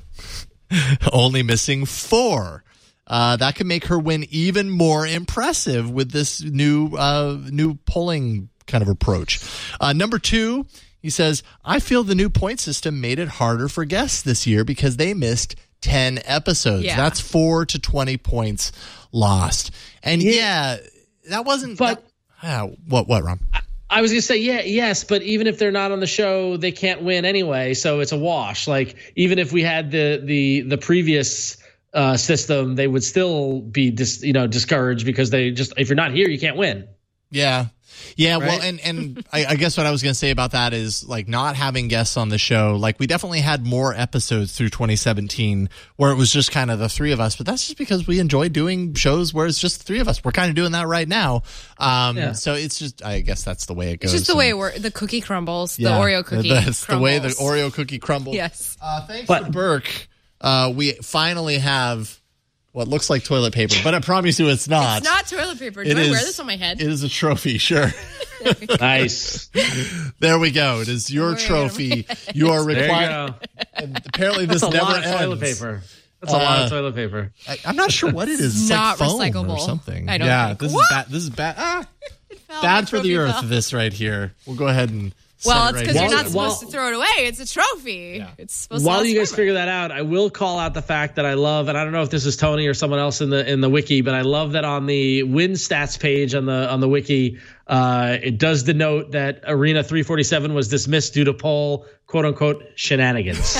only missing four. Uh, that could make her win even more impressive with this new uh, new polling kind of approach. Uh, number two, he says, I feel the new point system made it harder for guests this year because they missed ten episodes. Yeah. That's four to twenty points lost. And yeah, yeah that wasn't. But that, uh, what, what, Ron? I was going to say, yeah, yes, but even if they're not on the show, they can't win anyway. So it's a wash. Like, even if we had the the the previous uh, system, they would still be dis, you know discouraged because they just, if you're not here, you can't win. Yeah. Yeah, right? well, and, and I, I guess what I was going to say about that is, like, not having guests on the show. Like, we definitely had more episodes through twenty seventeen where it was just kind of the three of us, but that's just because we enjoy doing shows where it's just the three of us. We're kind of doing that right now. Um, Yeah. So it's just, I guess that's the way it goes. It's just the And- way it works. The cookie crumbles. yeah, the Oreo cookie That's crumbles. the way the Oreo cookie crumbles. Yes. Uh, thanks But- to Burke, uh, we finally have what looks like toilet paper, but I promise you it's not. It's not toilet paper. Do It I is- wear this on my head? It is a trophy, sure. Nice. There we go. It is your Wear it on trophy. You are There you required. go. And apparently, this That's a never lot of ends. toilet paper. That's a lot Uh, of toilet paper. I, I'm not sure what it is. It's Not like foam or recyclable. something. I don't yeah, think. this What? is bad. This is bad. Ah, Fell, my bad for the trophy earth. fell. This right here. We'll go ahead and. Well, set it's it because right you're here. not supposed While- to throw it away. It's a trophy. Yeah. It's supposed While to you guys forever. figure that out, I will call out the fact that I love, and I don't know if this is Tony or someone else in the in the wiki, but I love that on the win stats page on the on the wiki, uh, it does denote that Arena three forty-seven was dismissed due to poll quote unquote shenanigans.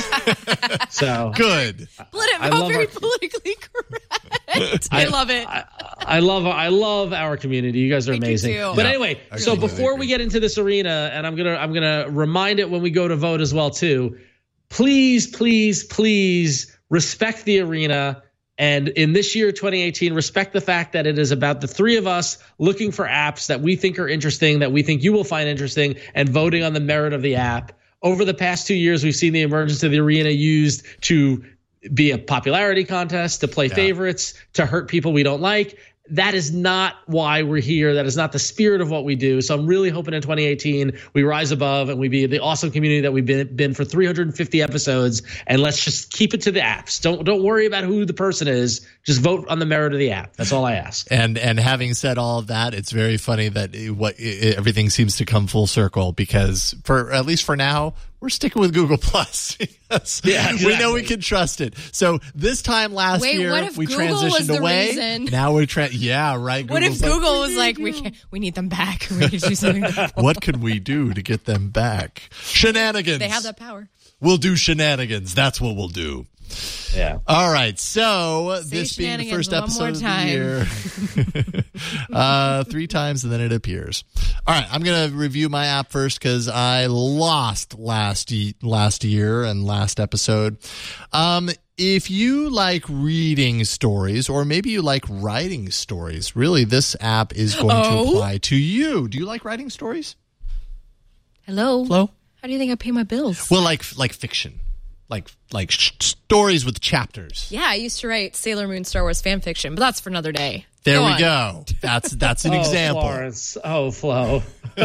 So Good. Let it I go love very our- politically correct. I, love it. I, I love I love our community. You guys are I do amazing. too. But Yeah, anyway, I so completely before agree. we get into this arena, and I'm gonna I'm gonna remind it when we go to vote as well too. Please, please, please respect the arena. And in this year, twenty eighteen, respect the fact that it is about the three of us looking for apps that we think are interesting, that we think you will find interesting, and voting on the merit of the app. Over the past two years, we've seen the emergence of the arena used to be a popularity contest, to play favorites, to hurt people we don't like. That is not why we're here. That is not the spirit of what we do. So I'm really hoping in twenty eighteen we rise above and we be the awesome community that we've been, been for three hundred fifty episodes. And let's just keep it to the apps. Don't don't worry about who the person is. Just vote on the merit of the app. That's all I ask. And and having said all of that, it's very funny that it, what it, everything seems to come full circle because for at least for now, we're sticking with Google Plus because Yeah, exactly. we know we can trust it. So this time last Wait, year, what if we Google transitioned was the away. reason? Now we're tra- yeah, right. What if Google's like, Google was like, we can't, we need them back. We need to do something. what can we do to get them back? Shenanigans. They have that power. We'll do shenanigans. That's what we'll do. Yeah. All right. So Say this being the shenanigans first one episode more of time. the year, uh, three times and then it appears. All right. I'm going to review my app first because I lost last ye- last year and last episode. Um, if you like reading stories or maybe you like writing stories, really this app is going Oh? to apply to you. Do you like writing stories? Hello. Hello? How do you think I pay my bills? Well, like like fiction. Like like sh- stories with chapters. Yeah, I used to write Sailor Moon Star Wars fan fiction, but that's for another day. There Go we on. go. That's that's an oh, example. Florence. Oh, Flo.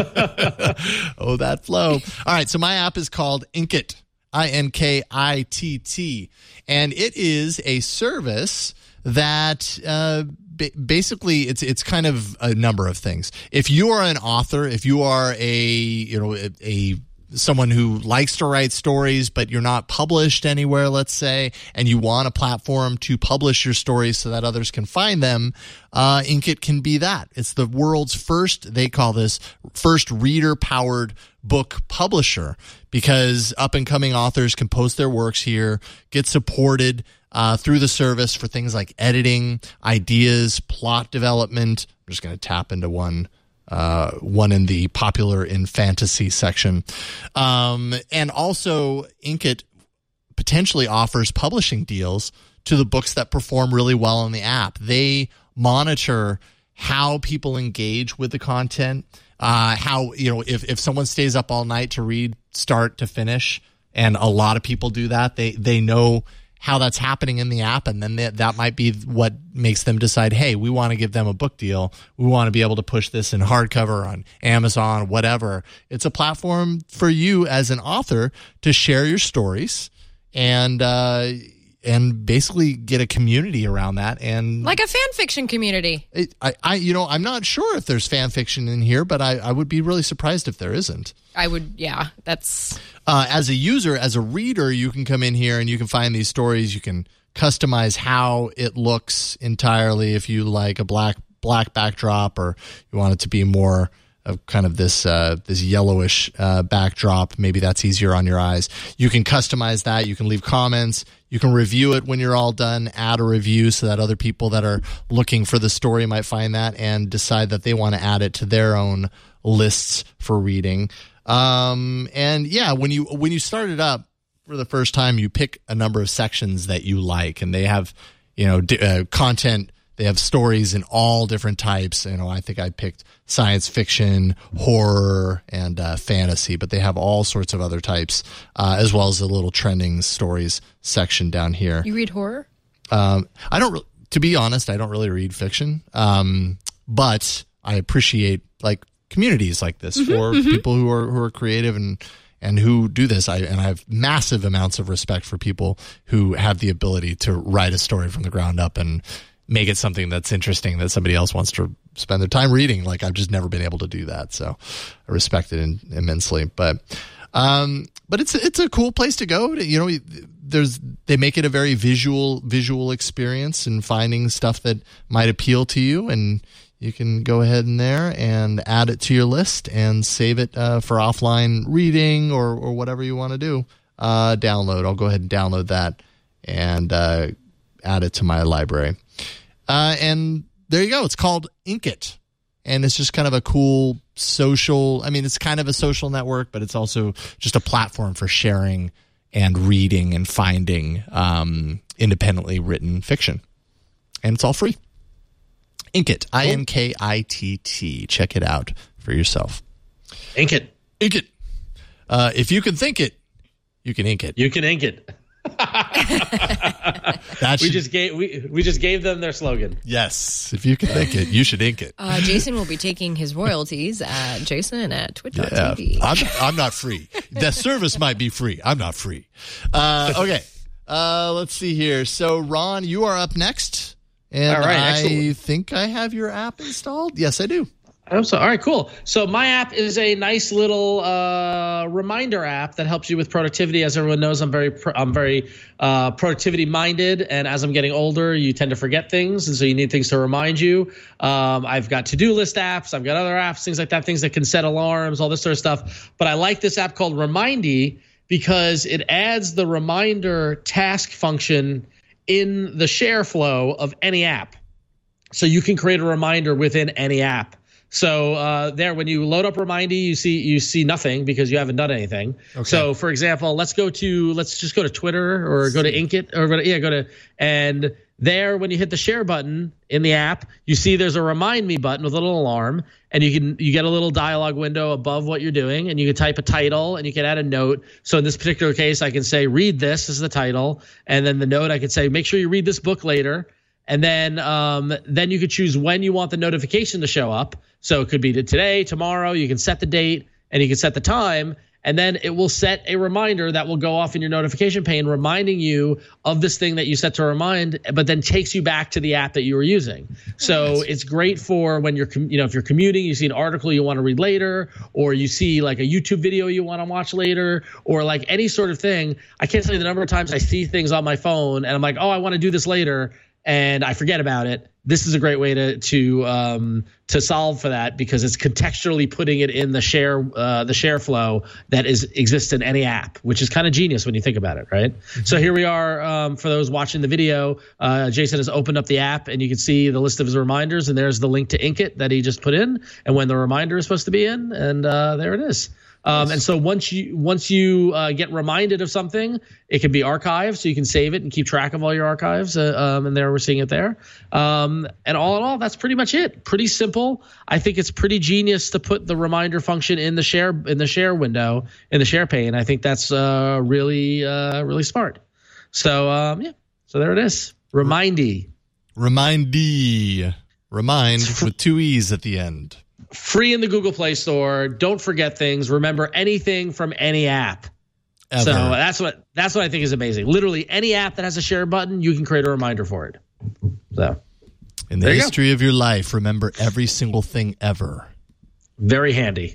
Oh, that flow. All right, so my app is called Inkit, I N K I T T, and it is a service that uh, ba- basically it's it's kind of a number of things. If you are an author, if you are a you know a, a someone who likes to write stories, but you're not published anywhere, let's say, and you want a platform to publish your stories so that others can find them, uh, Inkit can be that. It's the world's first, they call this, first reader-powered book publisher, because up-and-coming authors can post their works here, get supported uh, through the service for things like editing, ideas, plot development. I'm just going to tap into one Uh, one in the popular in fantasy section. Um, and also, Inkit potentially offers publishing deals to the books that perform really well in the app. They monitor how people engage with the content, uh, how, you know, if, if someone stays up all night to read start to finish, and a lot of people do that, they, they know how that's happening in the app, and then that, that might be what makes them decide, hey, we want to give them a book deal. We want to be able to push this in hardcover on Amazon, whatever. It's a platform for you as an author to share your stories and uh, and basically get a community around that. And Like a fan fiction community. it, I, I, you know, I'm not sure if there's fan fiction in here, but I, I would be really surprised if there isn't. I would, yeah, that's... Uh, as a user, as a reader, you can come in here and you can find these stories. You can customize how it looks entirely if you like a black black backdrop, or you want it to be more of kind of this uh, this yellowish uh, backdrop. Maybe that's easier on your eyes. You can customize that. You can leave comments. You can review it when you're all done. Add a review so that other people that are looking for the story might find that and decide that they want to add it to their own lists for reading. Um, and yeah, when you, when you start it up for the first time, you pick a number of sections that you like, and they have, you know, d- uh, content. They have stories in all different types. You know, I think I picked science fiction, horror, and uh, fantasy, but they have all sorts of other types, uh, as well as a little trending stories section down here. You read horror? Um, I don't, re- to be honest, I don't really read fiction. Um, but I appreciate like communities like this Mm-hmm, for people who are, who are creative and, and who do this. I, and I have massive amounts of respect for people who have the ability to write a story from the ground up and make it something that's interesting that somebody else wants to spend their time reading. Like, I've just never been able to do that. So I respect it in, immensely, but, um, but it's, it's a cool place to go to, you know, there's, they make it a very visual, visual experience and finding stuff that might appeal to you, and you can go ahead in there and add it to your list and save it uh, for offline reading or, or whatever you want to do. Uh, download. I'll go ahead and download that and uh, add it to my library. Uh, and there you go. It's called Inkit. And it's just kind of a cool social, I mean, it's kind of a social network, but it's also just a platform for sharing and reading and finding um, independently written fiction. And it's all free. Inkit, I N K I T T. Check it out for yourself. Ink it. Ink it. Uh, if you can think it, you can ink it. You can ink it. That We should- just gave we we just gave them their slogan. yes. If you can think it, you should ink it. Uh, Jason will be taking his royalties at Jason at twitch dot Yeah, t v. I'm, I'm not free. The service might be free. I'm not free. Uh, okay. Uh, let's see here. So, Ron, you are up next. And All right, I excellent. think I have your app installed. Yes, I do. I hope so. All right, cool. So my app is a nice little uh, reminder app that helps you with productivity. As everyone knows, I'm very pro- I'm very uh, productivity minded, and as I'm getting older, you tend to forget things, and so you need things to remind you. Um, I've got to-do list apps, I've got other apps, things like that, things that can set alarms, all this sort of stuff. But I like this app called Remindy because it adds the reminder task function in the share flow of any app, so you can create a reminder within any app. So uh, there, when you load up Remindy, you see you see nothing because you haven't done anything. Okay. So, for example, let's go to let's just go to Twitter or go to Inkit or go to, yeah, go to and there when you hit the share button in the app, you see there's a Remind Me button with a little alarm, and you can you get a little dialogue window above what you're doing, and you can type a title and you can add a note. So in this particular case, I can say read this is the title, and then the note I could say make sure you read this book later. And then um, then you could choose when you want the notification to show up. So it could be today, tomorrow. You can set the date and you can set the time. And then it will set a reminder that will go off in your notification pane, reminding you of this thing that you set to remind, but then takes you back to the app that you were using. So nice. It's great for when you're, you know, if you're commuting, you see an article you want to read later, or you see like a YouTube video you want to watch later, or like any sort of thing. I can't tell you the number of times I see things on my phone and I'm like, oh, I want to do this later, and I forget about it. This is a great way to to um, to solve for that because it's contextually putting it in the share uh, the share flow that is exists in any app, which is kind of genius when you think about it, right? Mm-hmm. So here we are. Um, for those watching the video, uh, Jason has opened up the app, and you can see the list of his reminders, and there's the link to Inkit that he just put in, and when the reminder is supposed to be in, and uh, there it is. Um, and so once you once you uh, get reminded of something, it can be archived, so you can save it and keep track of all your archives. Uh, um, and there we're seeing it there. Um, and all in all, that's pretty much it. Pretty simple. I think it's pretty genius to put the reminder function in the share in the share window in the share pane. I think that's uh, really uh, really smart. So um, yeah, so there it is. Remindy. Remindy. Remind with two E's at the end. Free in the Google Play Store. Don't forget things. Remember anything from any app. Ever. So that's what that's what I think is amazing. Literally any app that has a share button, you can create a reminder for it. So in the history go. of your life, remember every single thing ever. Very handy.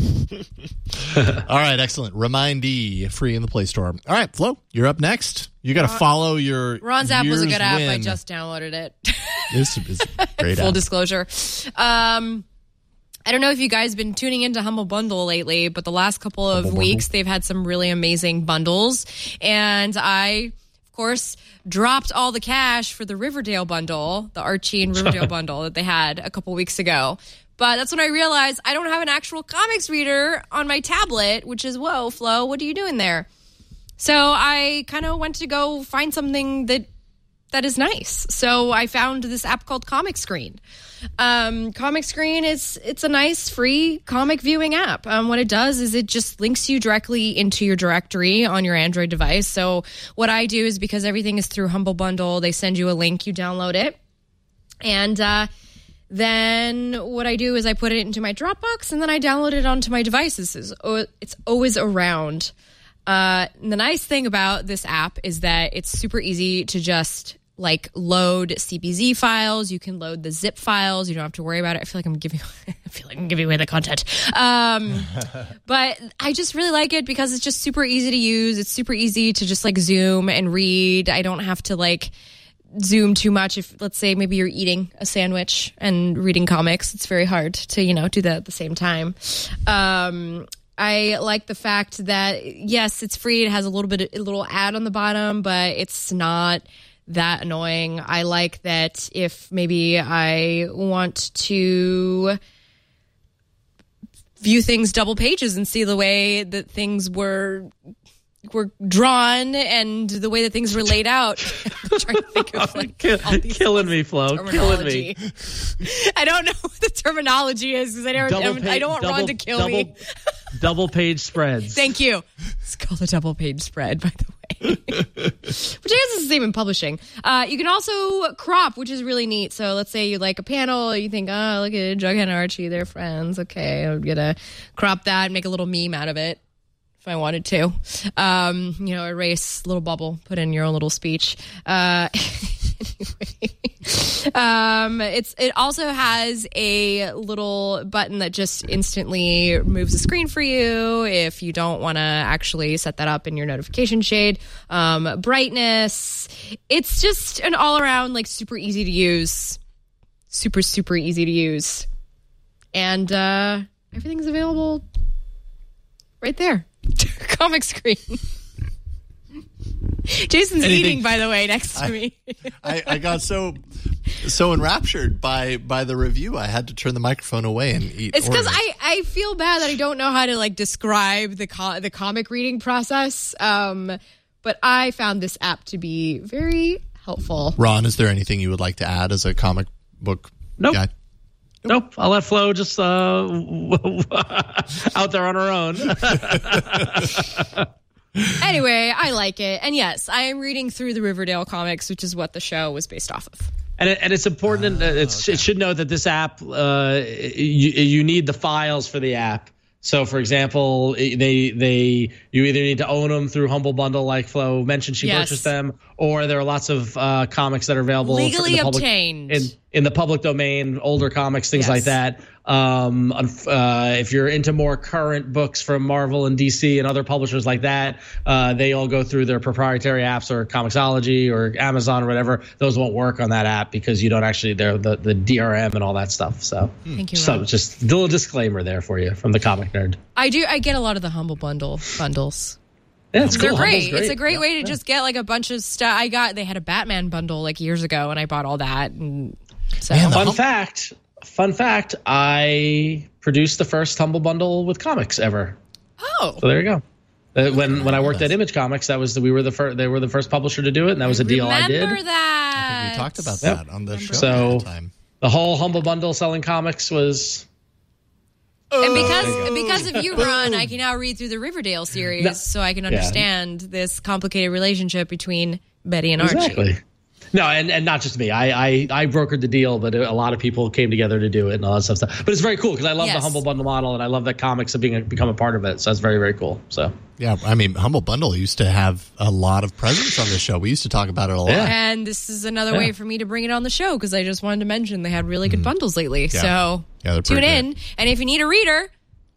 All right, excellent. Remindy, free in the Play Store. All right, Flo, you're up next. You got to follow your Ron's app was a good app. Win. I just downloaded it. This is a great Full app. disclosure. Um, I don't know if you guys have been tuning into Humble Bundle lately, but the last couple of Humble weeks, Bundle. They've had some really amazing bundles. And I, of course, dropped all the cash for the Riverdale bundle, the Archie and Riverdale bundle that they had a couple weeks ago. But that's when I realized I don't have an actual comics reader on my tablet, which is, whoa, Flo, what are you doing there? So I kind of went to go find something that that is nice. So I found this app called Comic Screen. Um, Comic Screen is it's a nice free comic viewing app. Um, what it does is it just links you directly into your directory on your Android device. So what I do is because everything is through Humble Bundle, they send you a link, you download it, and uh, then what I do is I put it into my Dropbox and then I download it onto my devices. It's always around. Uh, the nice thing about this app is that it's super easy to just like load C B Z files. You can load the zip files. You don't have to worry about it. I feel like I'm giving, I feel like I'm giving away the content. Um, but I just really like it because it's just super easy to use. It's super easy to just like zoom and read. I don't have to like zoom too much. If let's say maybe you're eating a sandwich and reading comics, it's very hard to, you know, do that at the same time. Um, I like the fact that, yes, it's free. It has a little bit, a little ad on the bottom, but it's not that annoying. I like that if maybe I want to view things double pages and see the way that things were were drawn and the way that things were laid out. I'm trying to think of like Kill, killing me, Flo. Killing me. I don't know what the terminology is because I don't. Page, I don't want double, Ron to kill double, me. Double page spreads. Thank you. It's called a double page spread, by the way. Which I guess is the same in publishing. Uh, you can also crop, which is really neat. So let's say you like a panel, you think, oh, look at Jughead and Archie, they're friends. Okay, I'm gonna crop that and make a little meme out of it. If I wanted to, um, you know, erase little bubble, put in your own little speech. Uh, anyway, um, it's it also has a little button that just instantly moves the screen for you if you don't want to actually set that up in your notification shade. Um, brightness. It's just an all around like super easy to use, super super easy to use, and uh, everything's available right there. Comic Screen. Jason's Anything, eating, by the way, next to I, me. I, I got so so enraptured by by the review, I had to turn the microphone away and eat. It's because Oreos. I, I feel bad that I don't know how to like describe the co- the comic reading process. Um, but I found this app to be very helpful. Ron, is there anything you would like to add as a comic book Nope. guy? Nope. I'll let Flo just uh, out there on her own. Anyway, I like it. And yes, I am reading through the Riverdale comics, which is what the show was based off of. And it, and it's important. Uh, it's, okay. It should know that this app, uh, you, you need the files for the app. So, for example, they they you either need to own them through Humble Bundle, like Flo mentioned, she Yes. purchased them, or there are lots of uh, comics that are available Legally in the public, obtained. in in the public domain, older comics, things Yes. like that. Um, uh, if you're into more current books from Marvel and D C and other publishers like that, uh, they all go through their proprietary apps or Comixology or Amazon or whatever. Those won't work on that app because you don't actually, they're the, the D R M and all that stuff. So, Thank you, so Ron. just a little disclaimer there for you from the comic nerd. I do. I get a lot of the Humble Bundle bundles. Yeah, it's They're cool. great. Humble's It's a great Yeah, way to yeah. just get like a bunch of stuff. I got. They had a Batman bundle like years ago, and I bought all that. And so Man, the Fun hum- fact, fun fact, I produced the first Humble Bundle with comics ever. oh, So there you go. Uh, when when I worked at Image Comics, that was the, we were the first. They were the first publisher to do it, and that was a deal I did. remember that. We talked about Yep. that on the show So- at the time. The whole Humble Bundle selling comics was. And because because of you, Ron, I can now read through the Riverdale series, No. so I can understand this complicated relationship between Betty and Exactly. Archie. No, and, and not just me. I, I I brokered the deal, but a lot of people came together to do it and all that stuff. But it's very cool because I love the Yes. Humble Bundle model, and I love that comics have being become a part of it. So that's very very cool. So Yeah, I mean, Humble Bundle used to have a lot of presence on the show. We used to talk about it a lot. Yeah. And this is another Yeah. way for me to bring it on the show because I just wanted to mention they had really good bundles lately. So Yeah, they're tune pretty in, and if you need a reader,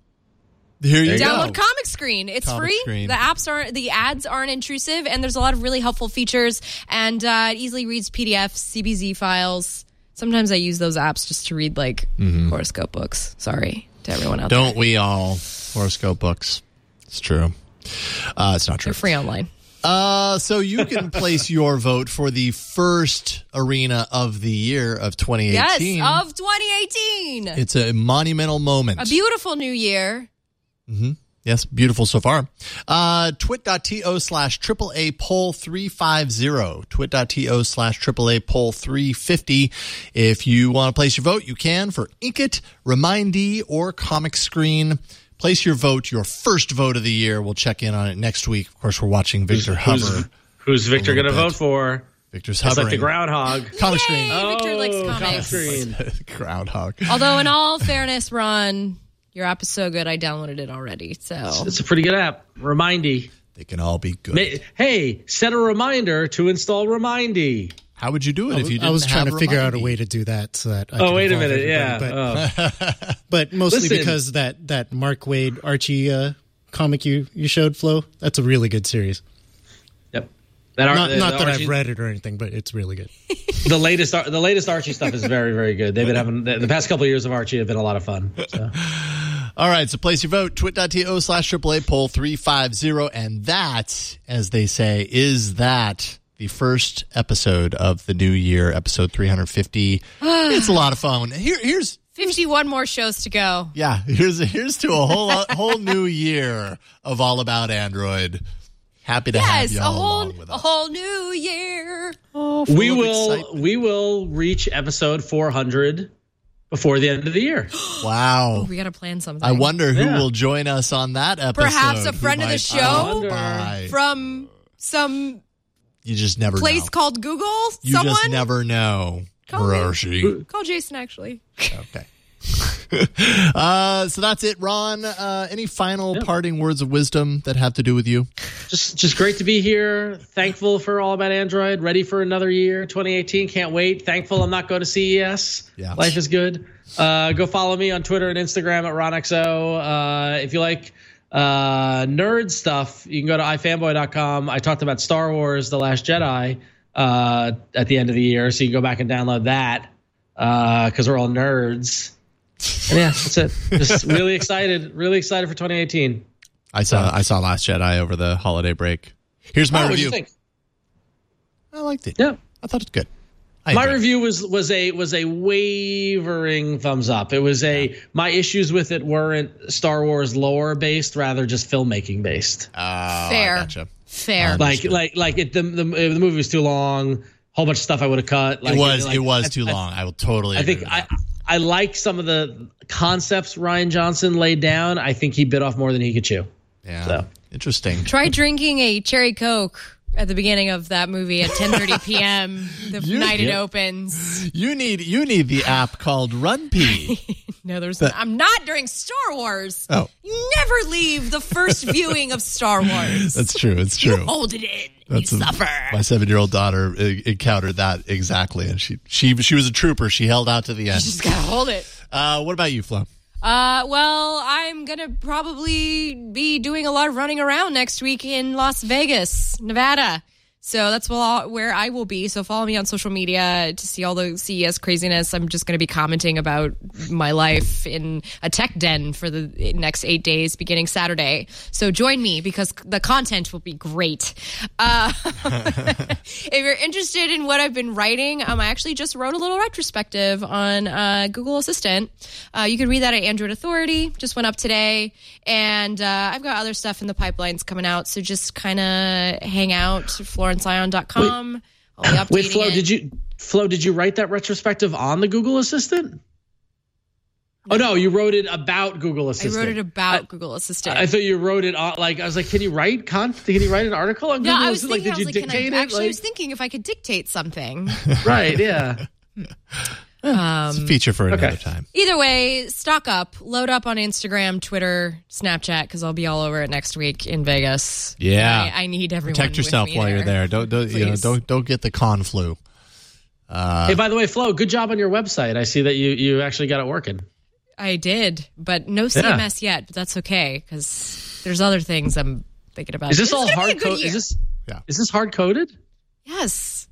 Here you download go. Comic Screen. It's Comic free. Screen. The apps aren't, the ads aren't intrusive, and there's a lot of really helpful features. And uh, it easily reads P D Fs, C B Z files. Sometimes I use those apps just to read like horoscope books. Sorry to everyone out there. Don't we all? Horoscope books. It's true. Uh, it's not true. They're free online. Uh, so you can place your vote for the first arena of the year of twenty eighteen. Yes, of twenty eighteen. It's a monumental moment. A beautiful new year. Yes, beautiful so far. Uh, twit.to slash triple A poll three fifty. Twit.to slash triple A poll three fifty. If you want to place your vote, you can for Inkit, Remindee, or Comic Screen. Place your vote, your first vote of the year. We'll check in on it next week. Of course, we're watching Victor who's, hover. who's Victor A going to little vote bit. for? Victor's It's hovering. like the groundhog. Comic Yay, Screen. Victor likes Oh, comics. Comic Screen. Groundhog. Although, in all fairness, Ron, your app is so good, I downloaded it already. So It's a pretty good app. Remindee. They can all be good. Ma- Hey, set a reminder to install Remindee. How would you do it if you didn't I was trying have to figure out a Remindee? way to do that so that I Oh, could wait a involve minute. Yeah. everybody, But, Oh. but mostly Listen. because that, that Mark Waid Archie uh, comic you, you showed, Flo, that's a really good series. Yep. That Ar- Not, the- not the that Archie- I've read it or anything, but it's really good. the latest Ar- the latest Archie stuff is very very good. They've been having the, the past couple of years of Archie have been a lot of fun. So. All right, so place your vote, twit.to slash triple A poll three fifty. And that, as they say, is that the first episode of the new year, episode three fifty. It's a lot of fun. Here, here's, fifty-one more shows to go. yeah, here's here's to a whole whole new year of All About Android. Happy to have Yes, a y'all whole along with a us. whole new year. we of will excitement. we will reach episode four hundred before the end of the year. Wow. We got to plan something. I wonder who Yeah. will join us on that episode. Perhaps a Who friend of the might show? stop by. from some You just never place know. called Google. You Someone just never know. Call me. Hiroshi. Call Jason actually. Okay. uh, so that's it, Ron. Uh, any final yeah. parting words of wisdom that have to do with you? Just, just great to be here. Thankful for All About Android. Ready for another year, twenty eighteen. Can't wait. Thankful I'm not going to C E S. Yeah. Life is good. Uh, go follow me on Twitter and Instagram at RonXO. Uh, if you like uh, nerd stuff, you can go to i fanboy dot com. I talked about Star Wars: The Last Jedi uh, at the end of the year, so you can go back and download that because uh, we're all nerds. And yeah, that's it. Just really excited, really excited for twenty eighteen. I saw I saw Last Jedi over the holiday break. Here's my oh, review. What'd you think? I liked it. Yeah, I thought it was good. I my enjoyed review was was a was a wavering thumbs up. It was a my issues with it weren't Star Wars lore based, rather just filmmaking based. it. Uh, Fair. I gotcha. Fair. Like like like it the, the the movie was too long. Whole bunch of stuff I would have cut. Like, it was like, it was I, too I, long. I will totally. I agree think with I that. I like some of the concepts Rian Johnson laid down. I think he bit off more than he could chew. Yeah. So. Interesting. Try drinking a cherry Coke at the beginning of that movie at ten thirty p.m. the You- night it Yep. opens. You need you need the app called RunPee. No, there's. I'm not during Star Wars. Oh. You never leave the first viewing of Star Wars. That's true. It's true. Hold it in. That's you a- suffer. My seven-year-old daughter uh, encountered that exactly, and she she she was a trooper. She held out to the end. Just gotta hold it. Uh, what about you, Flo? Uh, well, I'm gonna probably be doing a lot of running around next week in Las Vegas, Nevada. So that's where I will be. So follow me on social media to see all the C E S craziness. I'm just going to be commenting about my life in a tech den for the next eight days, beginning Saturday. So join me because the content will be great. Uh, if you're interested in what I've been writing, um, I actually just wrote a little retrospective on uh, Google Assistant. Uh, you can read that at Android Authority. Just went up today. And uh, I've got other stuff in the pipelines coming out. So just kind of hang out, florence ion dot com. I'll be updating Wait, Flo, it. did you Flo, did you write that retrospective on the Google Assistant? No. Oh no, you wrote it about Google I Assistant. wrote it about I, Google Assistant. I thought you wrote it on, like I was like, can you write con? Can you write an article on no, Google I was Assistant? thinking, Like, did I you was like, can dictate I, it? actually, I Like, was thinking if I could dictate something. right? Yeah. It's a feature for another okay. time. Either way, stock up, load up on Instagram, Twitter, Snapchat, because I'll be all over it next week in Vegas. Yeah. I, I need everyone. Protect yourself with me while there. you're there. Don't don't you know, Please. don't don't get the con flu. Uh, hey, by the way, Flo, good job on your website. I see that you you actually got it working. I did, but no C M S yet. But that's okay because there's other things I'm thinking about. Is this It's all gonna be a hard good coded? year. Is this Yeah. is this hard coded? Yes.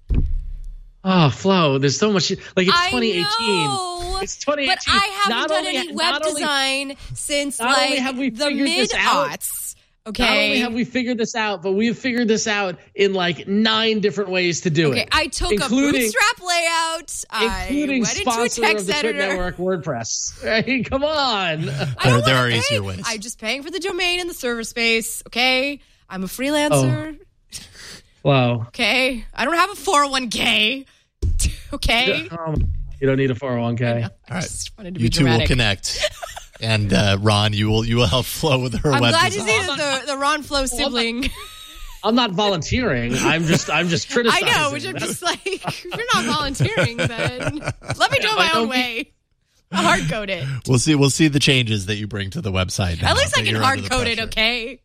Oh, Flo, there's so much. Like it's I twenty eighteen. know, It's twenty eighteen. But I haven't Not done only- any not web only- design since not only like have we the figured mid this out- aughts. Not Okay. only have we figured this out, but we have figured this out in like nine different ways to do Okay, it. I took including, a bootstrap layout. including I went into a sponsor text of the Twit editor. Network, WordPress. Right? Come on. I There- don't there wanna are pay. easier ways. I'm just paying for the domain and the server space. Okay. I'm a freelancer. Oh. Wow. Okay. I don't have a four oh one k. Okay. Um, you don't need a four oh one k. all right, Just wanted to you be two will dramatic. connect, and uh, Ron, you will you will help Flo with her I'm web glad design. you see that the, the Ron Flo sibling. I'm not volunteering. I'm just I'm just I criticizing. know, which I'm That's- just like, if you're not volunteering, then let me do it my Like, own don't be- way. Hard code it. We'll see. We'll see the changes that you bring to the website. Now At least I that can you're hard under the code it, pressure. okay?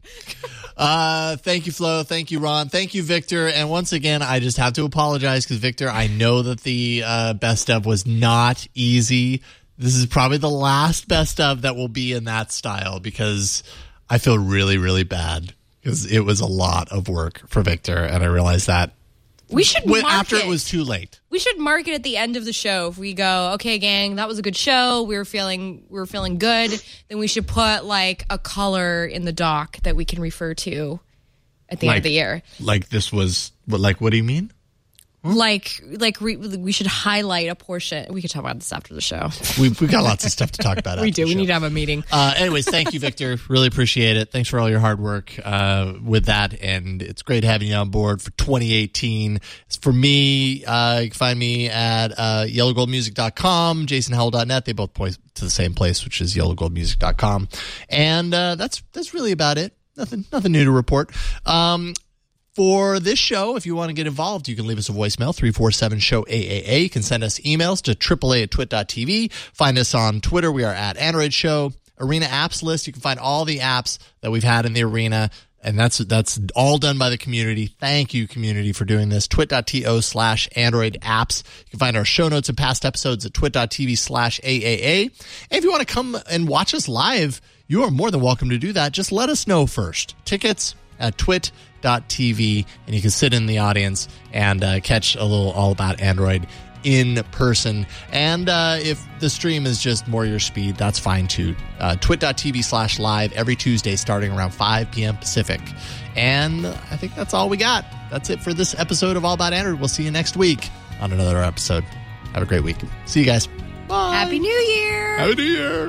Uh, thank you, Flo. Thank you, Ron. Thank you, Victor. And once again, I just have to apologize because Victor, I know that the uh, best of was not easy. This is probably the last best of that will be in that style because I feel really, really bad because it was a lot of work for Victor, and I realized that We should when- mark after it. it was too late. We should mark it at the end of the show. If we go, okay, gang, that was a good show. We were feeling we were feeling good. Then we should put like a color in the doc that we can refer to at the end Like- of the year. Like this was, what, like, what do you mean? Like, like re- we should highlight a portion. We could talk about this after the show. We've, we've got lots of stuff to talk about. we after do. the We show. need to have a meeting. Uh, anyways, thank you, Victor. Really appreciate it. Thanks for all your hard work uh, with that. And it's great having you on board for twenty eighteen. For me, uh, you can find me at uh, yellow gold music dot com, jason howell dot net. They both point to the same place, which is yellow gold music dot com. And uh, that's that's really about it. Nothing, nothing new to report. Um, For this show, if you want to get involved, you can leave us a voicemail, three four seven, show A A A. You can send us emails to triple A at twit dot T V. Find us on Twitter. We are at Android Show. Arena apps list. You can find all the apps that we've had in the Arena, and that's that's all done by the community. Thank you, community, for doing this. twit dot to slash Android apps. You can find our show notes and past episodes at twit dot T V slash A A A. And if you want to come and watch us live, you are more than welcome to do that. Just let us know first. Tickets at twit dot T V, and you can sit in the audience and uh, catch a little All About Android in person. And uh, if the stream is just more your speed, that's fine too. Uh, twit dot T V slash live every Tuesday starting around five p.m. Pacific. And I think that's all we got. That's it for this episode of All About Android. We'll see you next week on another episode. Have a great week. See you guys. Bye. Happy New Year. Happy New Year.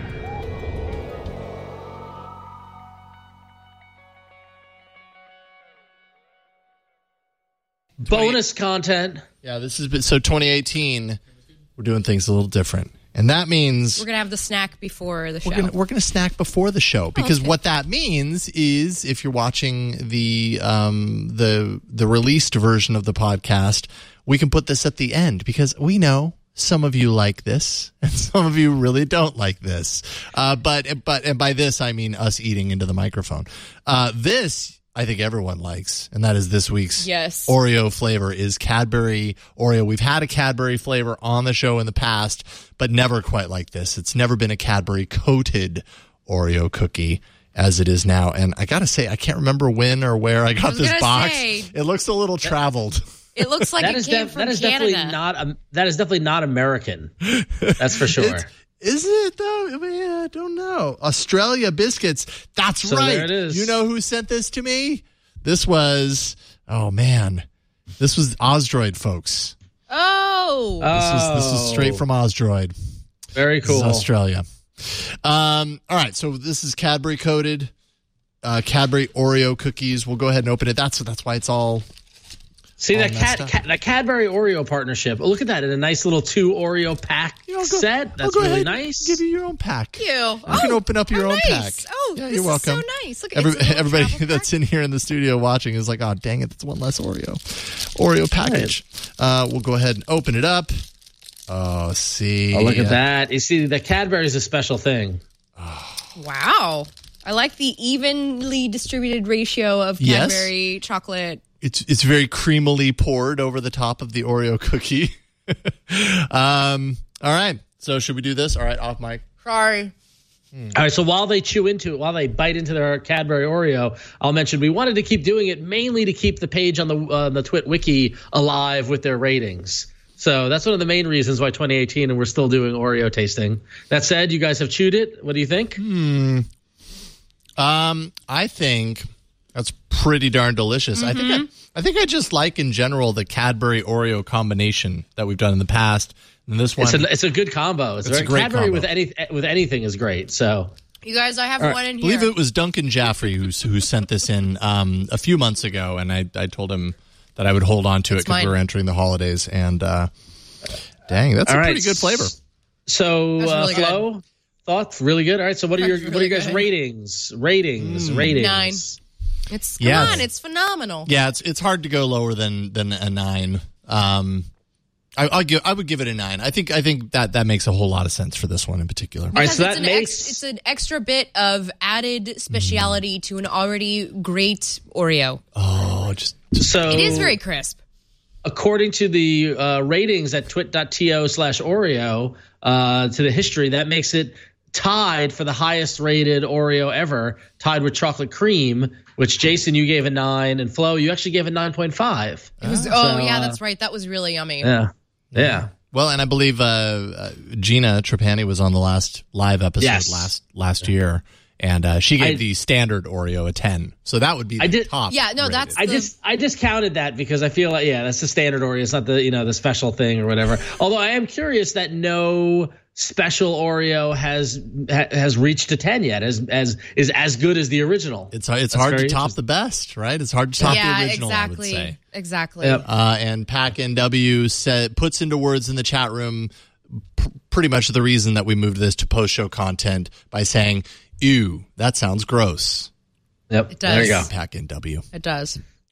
Bonus content. Yeah, this has been so twenty eighteen. We're doing things a little different, and that means We're gonna have the snack before the show. we're gonna we're gonna snack before the show because okay. what that means is if you're watching the um the the released version of the podcast, we can put this at the end because we know some of you like this and some of you really don't like this. Uh, but but and by this I mean us eating into the microphone. Uh, this. I think everyone likes, and that is this week's yes. Oreo flavor is Cadbury Oreo. We've had a Cadbury flavor on the show in the past, but never quite like this. It's never been a Cadbury coated Oreo cookie as it is now. And I got to say, I can't remember when or where I got I this box. Say, it looks a little traveled. It looks like that it is came def- from that is Canada. definitely not um, that is definitely not American. That's for sure. It's, Is it though? I mean, I don't know. Australia biscuits. That's so right. There it is. You know who sent this to me? This was, oh man, this was Osdroid, folks. Oh. This is this is straight from Osdroid. Very cool. This is Australia. Um, all right, so this is Cadbury coated, uh, Cadbury Oreo cookies. We'll go ahead and open it. That's that's why it's all. See all that cat, cat, that Cadbury Oreo partnership. Oh, look at that in a nice little two Oreo pack You know, go, set. That's go really ahead nice. And give you your own pack. Thank you. You oh, can open up your oh, own nice. pack. Oh, yeah, this you're welcome. is so nice. Look, Every, it's a little everybody travel that's pack. in here in the studio watching is like, oh, dang it, that's one less Oreo. Oreo package. Uh, we'll go ahead and open it up. Oh, see. Oh, look at that. You see, the Cadbury is a special thing. Wow. I like the evenly distributed ratio of Yes. Cadbury chocolate. It's it's very creamily poured over the top of the Oreo cookie. um, all right. So should we do this? All right, off mic. Sorry. All right, so while they chew into it, while they bite into their Cadbury Oreo, I'll mention we wanted to keep doing it mainly to keep the page on the uh, the Twit Wiki alive with their ratings. So that's one of the main reasons why twenty eighteen and we're still doing Oreo tasting. That said, you guys have chewed it. What do you think? Hmm. Um, I think that's pretty darn delicious. I think I, I think I just like in general the Cadbury Oreo combination that we've done in the past. And this one, It's a, it's a good combo. It's, It's very, a great Cadbury combo. with any with anything is great. So You guys, I have All right. one in I here. believe it was Duncan Jaffrey who who sent this in um, a few months ago, and I, I told him that I would hold on to it It's because we mine. were entering the holidays. And uh, dang, that's All a right. pretty good flavor. So That's uh, really good. Flo, thoughts? Really good. All right. So what are your That's what are really your guys' good. ratings? Ratings. Ratings. Nine. It's come Yes. on, it's phenomenal. Yeah, it's it's hard to go lower than than a nine. Um, I, I'll give I would give it a nine. I think I think that that makes a whole lot of sense for this one in particular. All right, Because so it's, that an makes ex, it's an extra bit of added speciality to an already great Oreo. Oh, just so It is very crisp. according to the uh, ratings at twit.to slash Oreo, uh, to the history, that makes it tied for the highest rated Oreo ever, tied with chocolate cream, which Jason, you gave a nine, and Flo, you actually gave a nine point five. It was, So, oh, yeah, uh, that's right. That was really yummy. Yeah. Yeah. well, and I believe uh, uh, Gina Trapani was on the last live episode Yes. last last year, and uh, she gave I- the standard Oreo a ten. So that would be the I did- top. Yeah, no, rated. that's- I The- just I discounted that because I feel like yeah that's the standard Oreo. It's not the you know the special thing or whatever. Although I am curious that no special Oreo has ha, has reached a ten yet. As as is as good as the original. It's it's That's hard to very top the best, right? It's hard to top yeah, the original. exactly. I would say. Exactly. Yep. Uh, and Pack N W said puts into words in the chat room pr- pretty much the reason that we moved this to post show content by saying, "Ew, that sounds gross." Yep. It does. There you go. Pack N W. It does.